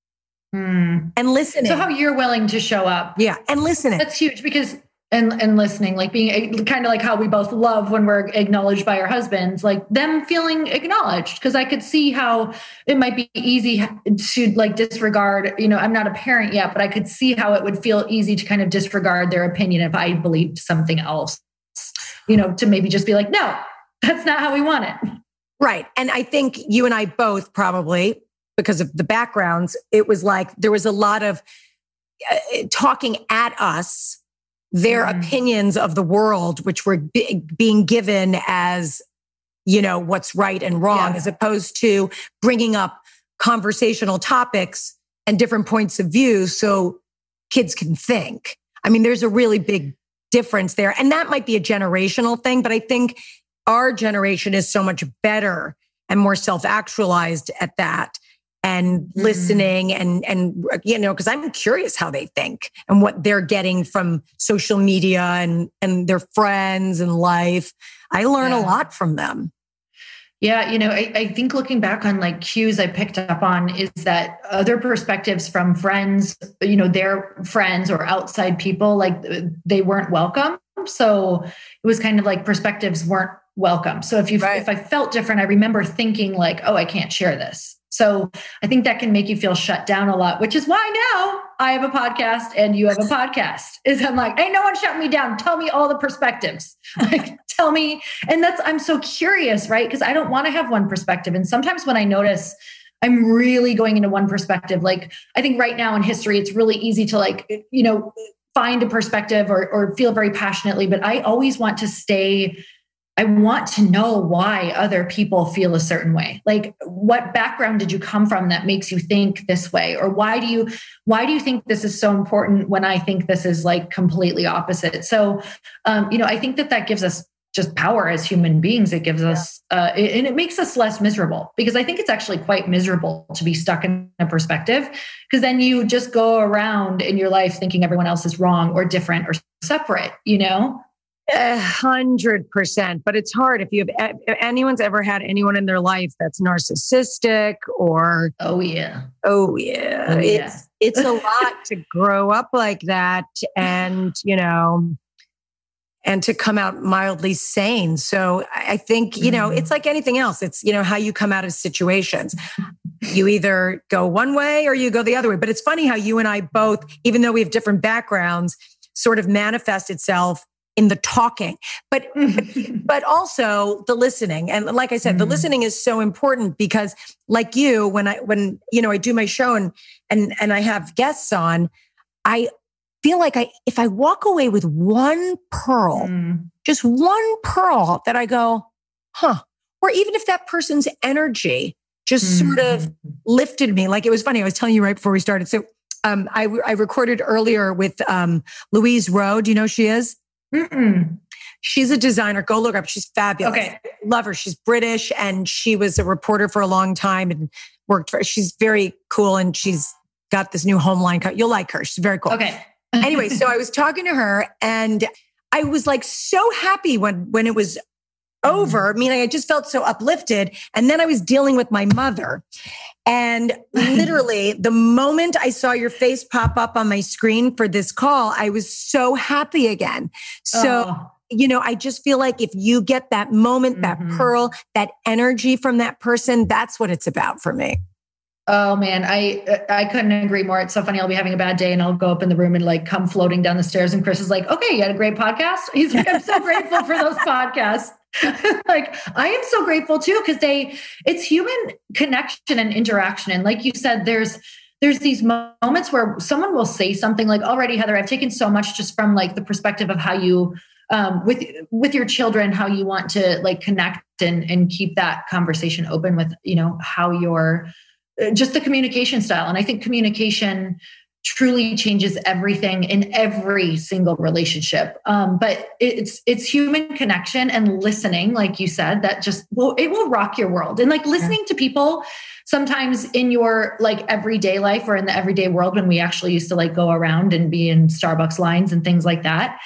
And listening. So how you're willing to show up. Yeah. And listening. That's huge because, and listening, like being kind of like how we both love when we're acknowledged by our husbands, like them feeling acknowledged. Cause I could see how it might be easy to like disregard, I'm not a parent yet, but I could see how it would feel easy to kind of disregard their opinion if I believed something else, to maybe just be like, no, that's not how we want it. Right. And I think you and I both probably, because of the backgrounds, it was like there was a lot of talking at us, their opinions of the world, which were being given as, what's right and wrong, as opposed to bringing up conversational topics and different points of view so kids can think. I mean, there's a really big difference there. And that might be a generational thing, but I think our generation is so much better and more self-actualized at that. And listening and because I'm curious how they think and what they're getting from social media and their friends and life. I learn a lot from them. Yeah. I think looking back on like cues I picked up on is that other perspectives from friends, their friends or outside people, like they weren't welcome. So it was kind of like perspectives weren't welcome. So if I felt different, I remember thinking like, oh, I can't share this. So I think that can make you feel shut down a lot, which is why now I have a podcast and you have a podcast. Is I'm like, ain't no one shutting me down. Tell me all the perspectives. Like, tell me. And I'm so curious, right? Because I don't want to have one perspective. And sometimes when I notice I'm really going into one perspective, like I think right now in history, it's really easy to like, find a perspective or feel very passionately, but I always want to I want to know why other people feel a certain way. Like, what background did you come from that makes you think this way? Or why do you think this is so important when I think this is like completely opposite? So, I think that gives us just power as human beings. It gives us, and it makes us less miserable, because I think it's actually quite miserable to be stuck in a perspective, because then you just go around in your life thinking everyone else is wrong or different or separate, 100%. But it's hard if anyone's ever had anyone in their life that's narcissistic or. Oh yeah. It's a lot to grow up like that and, and to come out mildly sane. So I think, it's like anything else. It's, how you come out of situations. You either go one way or you go the other way. But it's funny how you and I both, even though we have different backgrounds, sort of manifest itself in the talking, but also the listening. And like I said, the listening is so important, because like you, when I do my show and I have guests on, I feel like if I walk away with one pearl, just one pearl that I go, or even if that person's energy just sort of lifted me. Like, it was funny. I was telling you right before we started. So I recorded earlier with Louise Rowe. Do you know who she is? She's a designer. Go look her up. She's fabulous. Okay. Love her. She's British and she was a reporter for a long time and she's very cool, and she's got this new home line. You'll like her. She's very cool. Okay. Anyway, so I was talking to her and I was like so happy when it was over. Meaning I just felt so uplifted. And then I was dealing with my mother. And literally the moment I saw your face pop up on my screen for this call, I was so happy again. So, I just feel like if you get that moment, that pearl, that energy from that person, that's what it's about for me. Oh man, I couldn't agree more. It's so funny. I'll be having a bad day and I'll go up in the room and like come floating down the stairs. And Chris is like, okay, you had a great podcast. He's like, I'm so grateful for those podcasts. Like, I am so grateful too, because it's human connection and interaction. And like you said, there's these moments where someone will say something like, already, Heather, I've taken so much just from like the perspective of how you, with your children, how you want to like connect and keep that conversation open with, how you're just the communication style. And I think communication truly changes everything in every single relationship. But it's human connection and listening, like you said, that just it will rock your world. And like listening to people sometimes in your like everyday life or in the everyday world, when we actually used to like go around and be in Starbucks lines and things like that,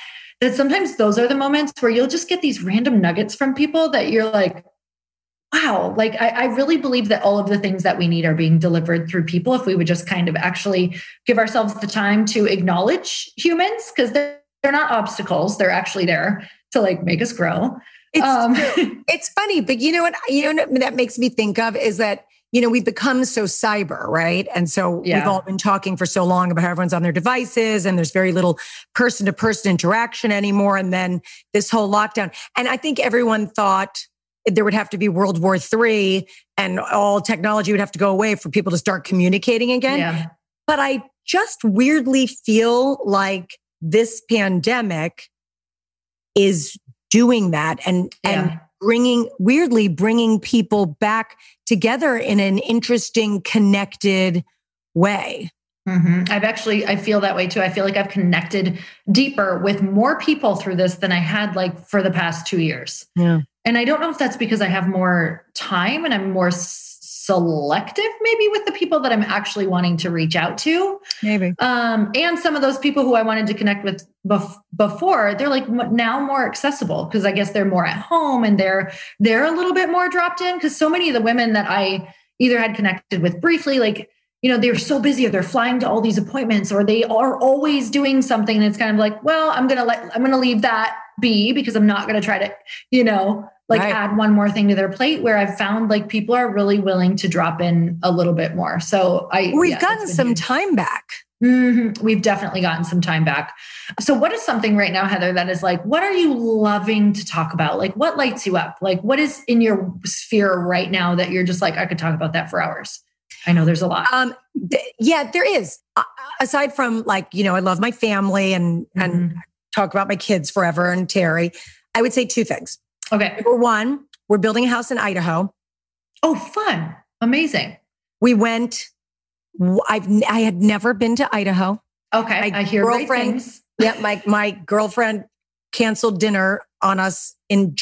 that sometimes those are the moments where you'll just get these random nuggets from people that you're like, wow, like I really believe that all of the things that we need are being delivered through people if we would just kind of actually give ourselves the time to acknowledge humans, because they're not obstacles. They're actually there to like make us grow. It's funny, but you know what that makes me think of is that, we've become so cyber, right? And so we've all been talking for so long about how everyone's on their devices and there's very little person-to-person interaction anymore. And then this whole lockdown. And I think everyone thought there would have to be World War III and all technology would have to go away for people to start communicating again. Yeah. But I just weirdly feel like this pandemic is doing that and bringing people back together in an interesting, connected way. Mm-hmm. I feel that way too. I feel like I've connected deeper with more people through this than I had like for the past 2 years. Yeah. And I don't know if that's because I have more time and I'm more selective maybe with the people that I'm actually wanting to reach out to. Maybe. And some of those people who I wanted to connect with before, they're like now more accessible because I guess they're more at home and they're a little bit more dropped in, because so many of the women that I either had connected with briefly, like, they're so busy or they're flying to all these appointments or they are always doing something. And it's kind of like, well, I'm going to leave that be because I'm not going to try to, add one more thing to their plate, where I've found like people are really willing to drop in a little bit more. So we've gotten some time back. Mm-hmm. We've definitely gotten some time back. So what is something right now, Heather, that is like, what are you loving to talk about? Like what lights you up? Like what is in your sphere right now that you're just like, I could talk about that for hours? I know there's a lot. There is. Aside from like, I love my family and talk about my kids forever and Terry, I would say two things. Okay. Number one, we're building a house in Idaho. Oh, fun. Amazing. We went, I had never been to Idaho. Okay. I hear great things. Yeah. My girlfriend canceled dinner on us in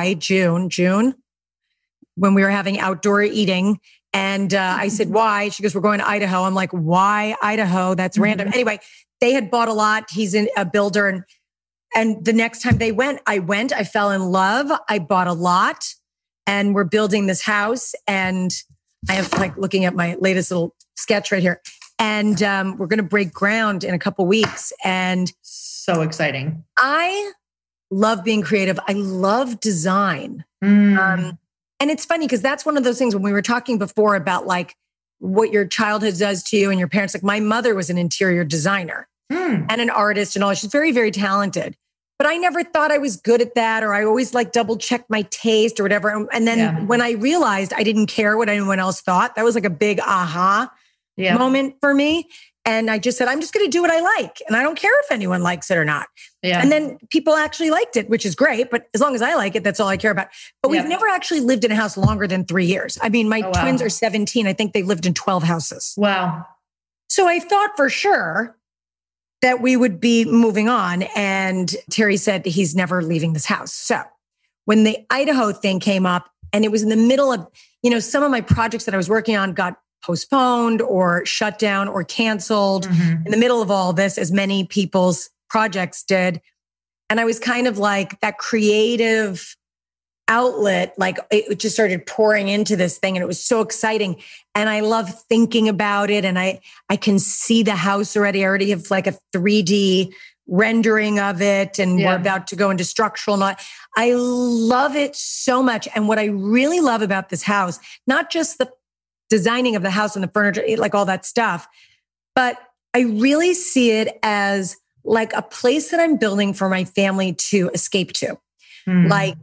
June, when we were having outdoor eating. And I said, why? She goes, we're going to Idaho. I'm like, why Idaho? That's random. Anyway, they had bought a lot. He's a builder. And the next time they went, I fell in love. I bought a lot and we're building this house. And I have like looking at my latest little sketch right here. And we're going to break ground in a couple weeks. And so exciting. I love being creative. I love design. And it's funny because that's one of those things when we were talking before about like what your childhood does to you and your parents. Like my mother was an interior designer and an artist and all. She's very, very talented. But I never thought I was good at that, or I always like double checked my taste or whatever. And then when I realized I didn't care what anyone else thought, that was like a big aha moment for me. And I just said, I'm just going to do what I like. And I don't care if anyone likes it or not. Yeah. And then people actually liked it, which is great. But as long as I like it, that's all I care about. But we've never actually lived in a house longer than 3 years. I mean, my twins are 17. I think they lived in 12 houses. Wow. So I thought for sure that we would be moving on. And Terry said he's never leaving this house. So when the Idaho thing came up and it was in the middle of, some of my projects that I was working on got postponed or shut down or canceled in the middle of all this, as many people's projects did. And I was kind of like that creative outlet, like it just started pouring into this thing and it was so exciting. And I love thinking about it. And I can see the house already. I already have like a 3D rendering of it. And we're about to go into structural. I love it so much. And what I really love about this house, not just the designing of the house and the furniture, like all that stuff, but I really see it as like a place that I'm building for my family to escape to. Like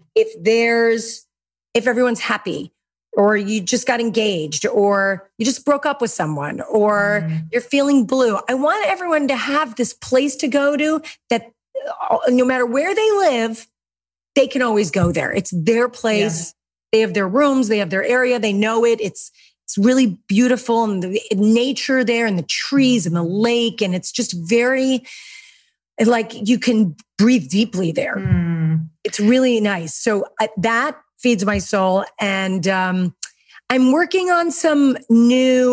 if everyone's happy or you just got engaged or you just broke up with someone or you're feeling blue, I want everyone to have this place to go to that no matter where they live, they can always go there. It's their place. They have their rooms, they have their area, they know it. It's really beautiful and the nature there and the trees and the lake. And it's just very like you can breathe deeply there. It's really nice. So that feeds my soul. And I'm working on some new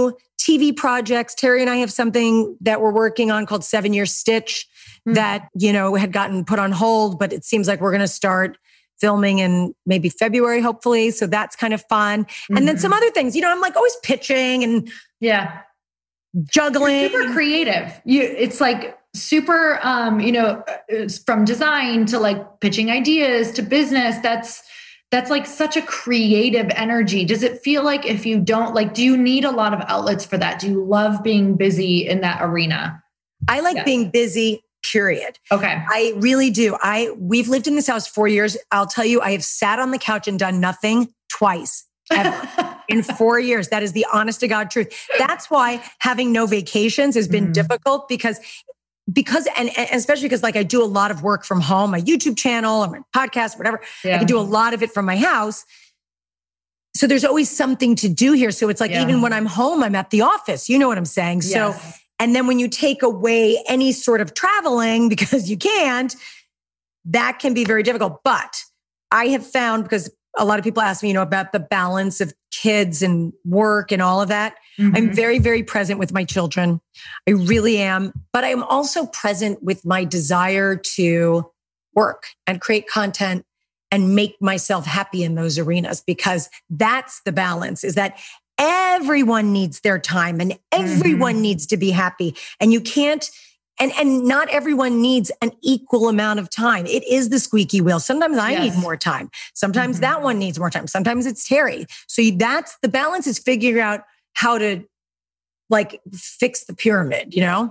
TV projects. Terry and I have something that we're working on called 7 Year Stitch that, had gotten put on hold, but it seems like we're going to start filming in maybe February, hopefully. So that's kind of fun. And then some other things, I'm like always pitching and juggling. You're super creative. It's like super, from design to like pitching ideas to business. That's like such a creative energy. Does it feel like if you don't do you need a lot of outlets for that? Do you love being busy in that arena? I like being busy, period. Okay. I really do. We've lived in this house 4 years. I'll tell you, I have sat on the couch and done nothing twice ever in 4 years. That is the honest to God truth. That's why having no vacations has been difficult because and especially because I do a lot of work from home, my YouTube channel or my podcast, whatever. I can do a lot of it from my house. So there's always something to do here. So it's even when I'm home, I'm at the office. You know what I'm saying? Yes. So, and then when you take away any sort of traveling because you can't, that can be very difficult. But I have found, because a lot of people ask me, about the balance of kids and work and all of that. I'm very, very present with my children. I really am. But I'm also present with my desire to work and create content and make myself happy in those arenas, because that's the balance, is that everyone needs their time and everyone needs to be happy. And you can't, and not everyone needs an equal amount of time. It is the squeaky wheel. Sometimes I need more time. Sometimes that one needs more time. Sometimes it's Terry. So that's the balance, is figuring out how to fix the pyramid,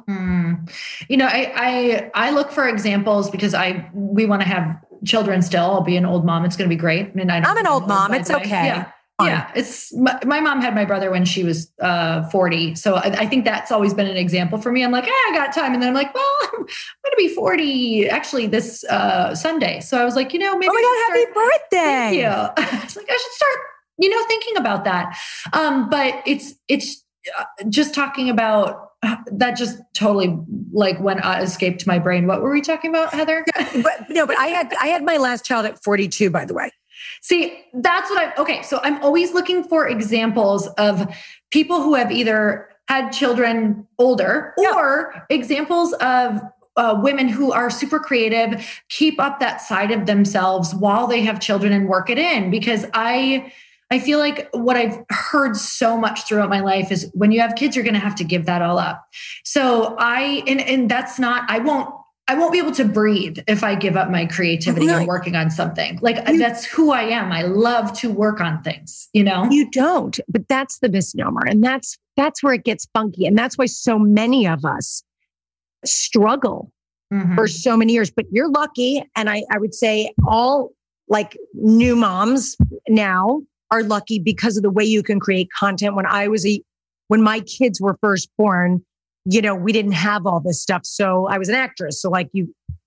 I look for examples because we want to have children still. I'll be an old mom. It's going to be great. I'm an old mom. It's okay. Yeah. It's my mom had my brother when she was 40. So I think that's always been an example for me. I'm like, I got time. And then I'm like, well, I'm going to be 40 actually this Sunday. So I was like, maybe. Oh my God, happy birthday. Thank you. I was like, I should start, thinking about that. But it's just talking about that, just totally escaped my brain. What were we talking about, Heather? but I had my last child at 42, by the way. See, that's what so I'm always looking for examples of people who have either had children older or examples of women who are super creative, keep up that side of themselves while they have children and work it in. Because I feel like what I've heard so much throughout my life is when you have kids, you're going to have to give that all up. So and that's not, I won't be able to breathe if I give up my creativity and working on something. That's who I am. I love to work on things, You don't, but that's the misnomer. And that's where it gets funky. And that's why so many of us struggle for so many years. But you're lucky. And I would say all new moms now are lucky because of the way you can create content. When my kids were first born, we didn't have all this stuff. So I was an actress. So I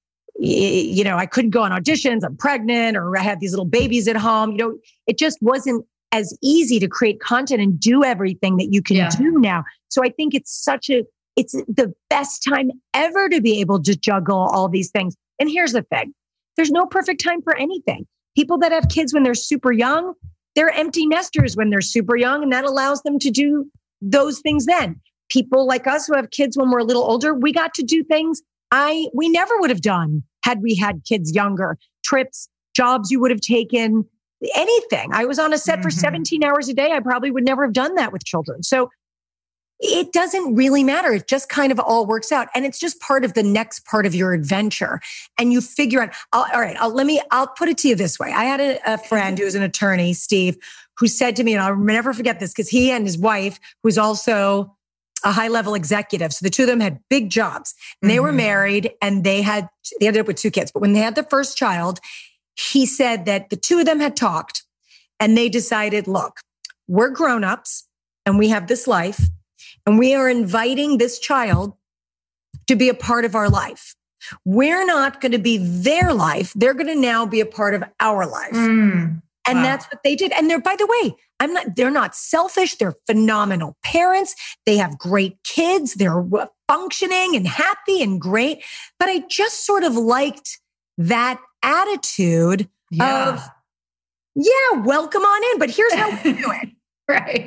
couldn't go on auditions. I'm pregnant, or I had these little babies at home. It just wasn't as easy to create content and do everything that you can do now. So I think it's the best time ever to be able to juggle all these things. And here's the thing. There's no perfect time for anything. People that have kids when they're super young, they're empty nesters when they're super young, and that allows them to do those things then. People like us who have kids when we're a little older, we got to do things we never would have done had we had kids younger. Trips, jobs you would have taken, anything. I was on a set for 17 hours a day. I probably would never have done that with children. So it doesn't really matter. It just kind of all works out. And it's just part of the next part of your adventure. And you figure out, I'll put it to you this way. I had a friend who was an attorney, Steve, who said to me, and I'll never forget this, because he and his wife, who's also a high-level executive. So the two of them had big jobs, and they were married, and they ended up with 2 kids. But when they had the first child, he said that the two of them had talked, and they decided, look, we're grown-ups and we have this life, and we are inviting this child to be a part of our life. We're not going to be their life. They're going to now be a part of our life. And that's what they did. And by the way, they're not selfish. They're phenomenal parents. They have great kids. They're functioning and happy and great. But I just sort of liked that attitude of, welcome on in, but here's how we do it. Right.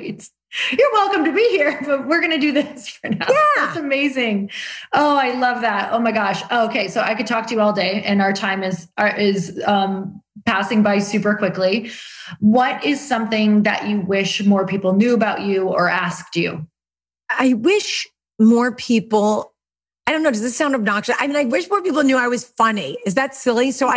You're welcome to be here, but we're going to do this for now. Yeah. That's amazing. Oh, I love that. Oh my gosh. Okay. So I could talk to you all day and our time is passing by super quickly. What is something that you wish more people knew about you or asked you? I wish more people, I don't know, does this sound obnoxious? I mean, I wish more people knew I was funny. Is that silly? So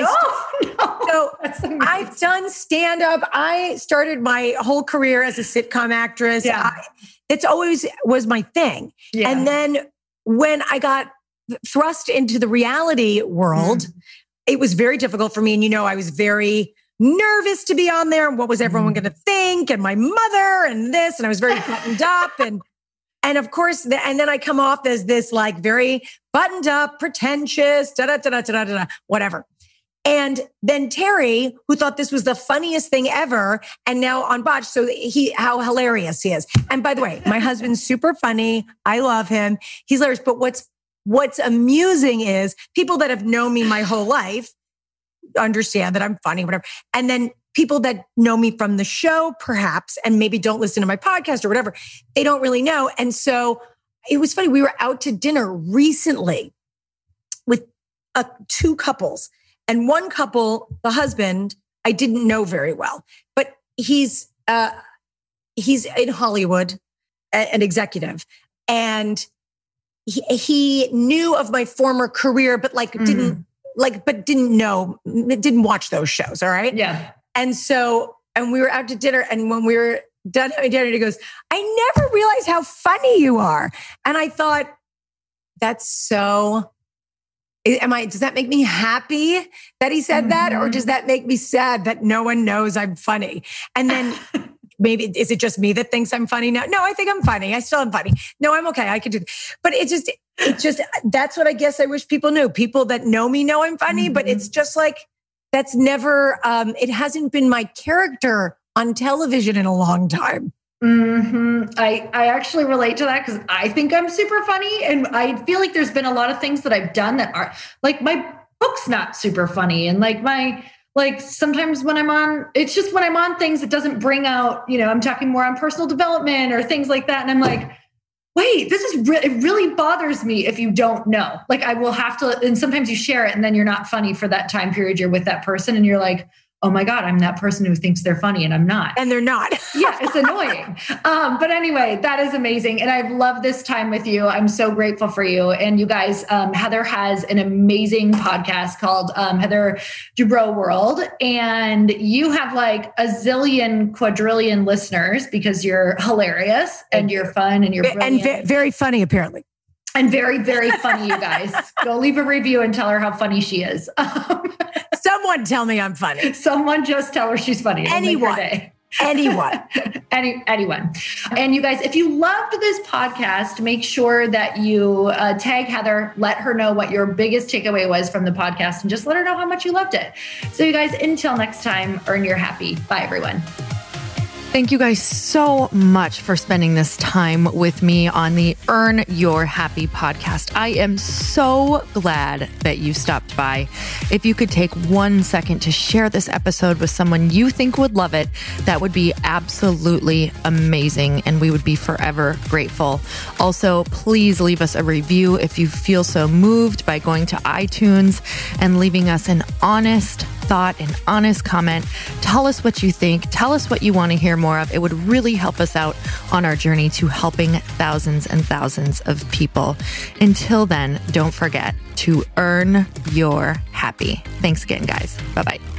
I've done stand-up. I started my whole career as a sitcom actress. Yeah. It's always was my thing. Yeah. And then when I got thrust into the reality world, it was very difficult for me. And, I was very nervous to be on there. And what was everyone going to think? And my mother and this, and I was very buttoned up and of course, and then I come off as this like very buttoned up, pretentious, whatever. And then Terry, who thought this was the funniest thing ever, and now on Botch, so how hilarious he is. And by the way, my husband's super funny. I love him. He's hilarious. But what's amusing is people that have known me my whole life understand that I'm funny, whatever. And then people that know me from the show, perhaps, and maybe don't listen to my podcast or whatever, they don't really know. And so it was funny. We were out to dinner recently with two couples. And one couple, the husband, I didn't know very well, but he's in Hollywood, an executive, and he knew of my former career, but didn't watch those shows. All right. Yeah. And we were out to dinner, and when we were done having dinner, he goes, I never realized how funny you are. And I thought, that's so, does that make me happy that he said that? Or does that make me sad that no one knows I'm funny? And then maybe, is it just me that thinks I'm funny now? No, I think I'm funny. I still am funny. No, I'm okay. I can do that. But it just, that's what I guess I wish people knew. People that know me know I'm funny, but it's just like, that's never, it hasn't been my character on television in a long time. I actually relate to that because I think I'm super funny. And I feel like there's been a lot of things that I've done that are like my book's not super funny. And sometimes when I'm on, it's just when I'm on things, it doesn't bring out, I'm talking more on personal development or things like that. And I'm like, wait, this is it really bothers me if you don't know. Like I will have to, and sometimes you share it and then you're not funny for that time period you're with that person. And you're like, oh my God, I'm that person who thinks they're funny and I'm not. And they're not. Yeah, it's annoying. But anyway, that is amazing. And I've loved this time with you. I'm so grateful for you. And you guys, Heather has an amazing podcast called Heather Dubrow World. And you have like a zillion, quadrillion listeners because you're hilarious and you're fun and you're brilliant. And very funny, apparently. And very, very funny, you guys. Go leave a review and tell her how funny she is. Someone tell me I'm funny. Someone just tell her she's funny. Anyone. Anyone. Anyone. And you guys, if you loved this podcast, make sure that you tag Heather, let her know what your biggest takeaway was from the podcast, and just let her know how much you loved it. So you guys, until next time, earn your happy. Bye, everyone. Thank you guys so much for spending this time with me on the Earn Your Happy podcast. I am so glad that you stopped by. If you could take 1 second to share this episode with someone you think would love it, that would be absolutely amazing, and we would be forever grateful. Also, please leave us a review if you feel so moved by going to iTunes and leaving us an honest thought, an honest comment. Tell us what you think. Tell us what you want to hear more of. It would really help us out on our journey to helping thousands and thousands of people. Until then, don't forget to earn your happy. Thanks again, guys. Bye-bye.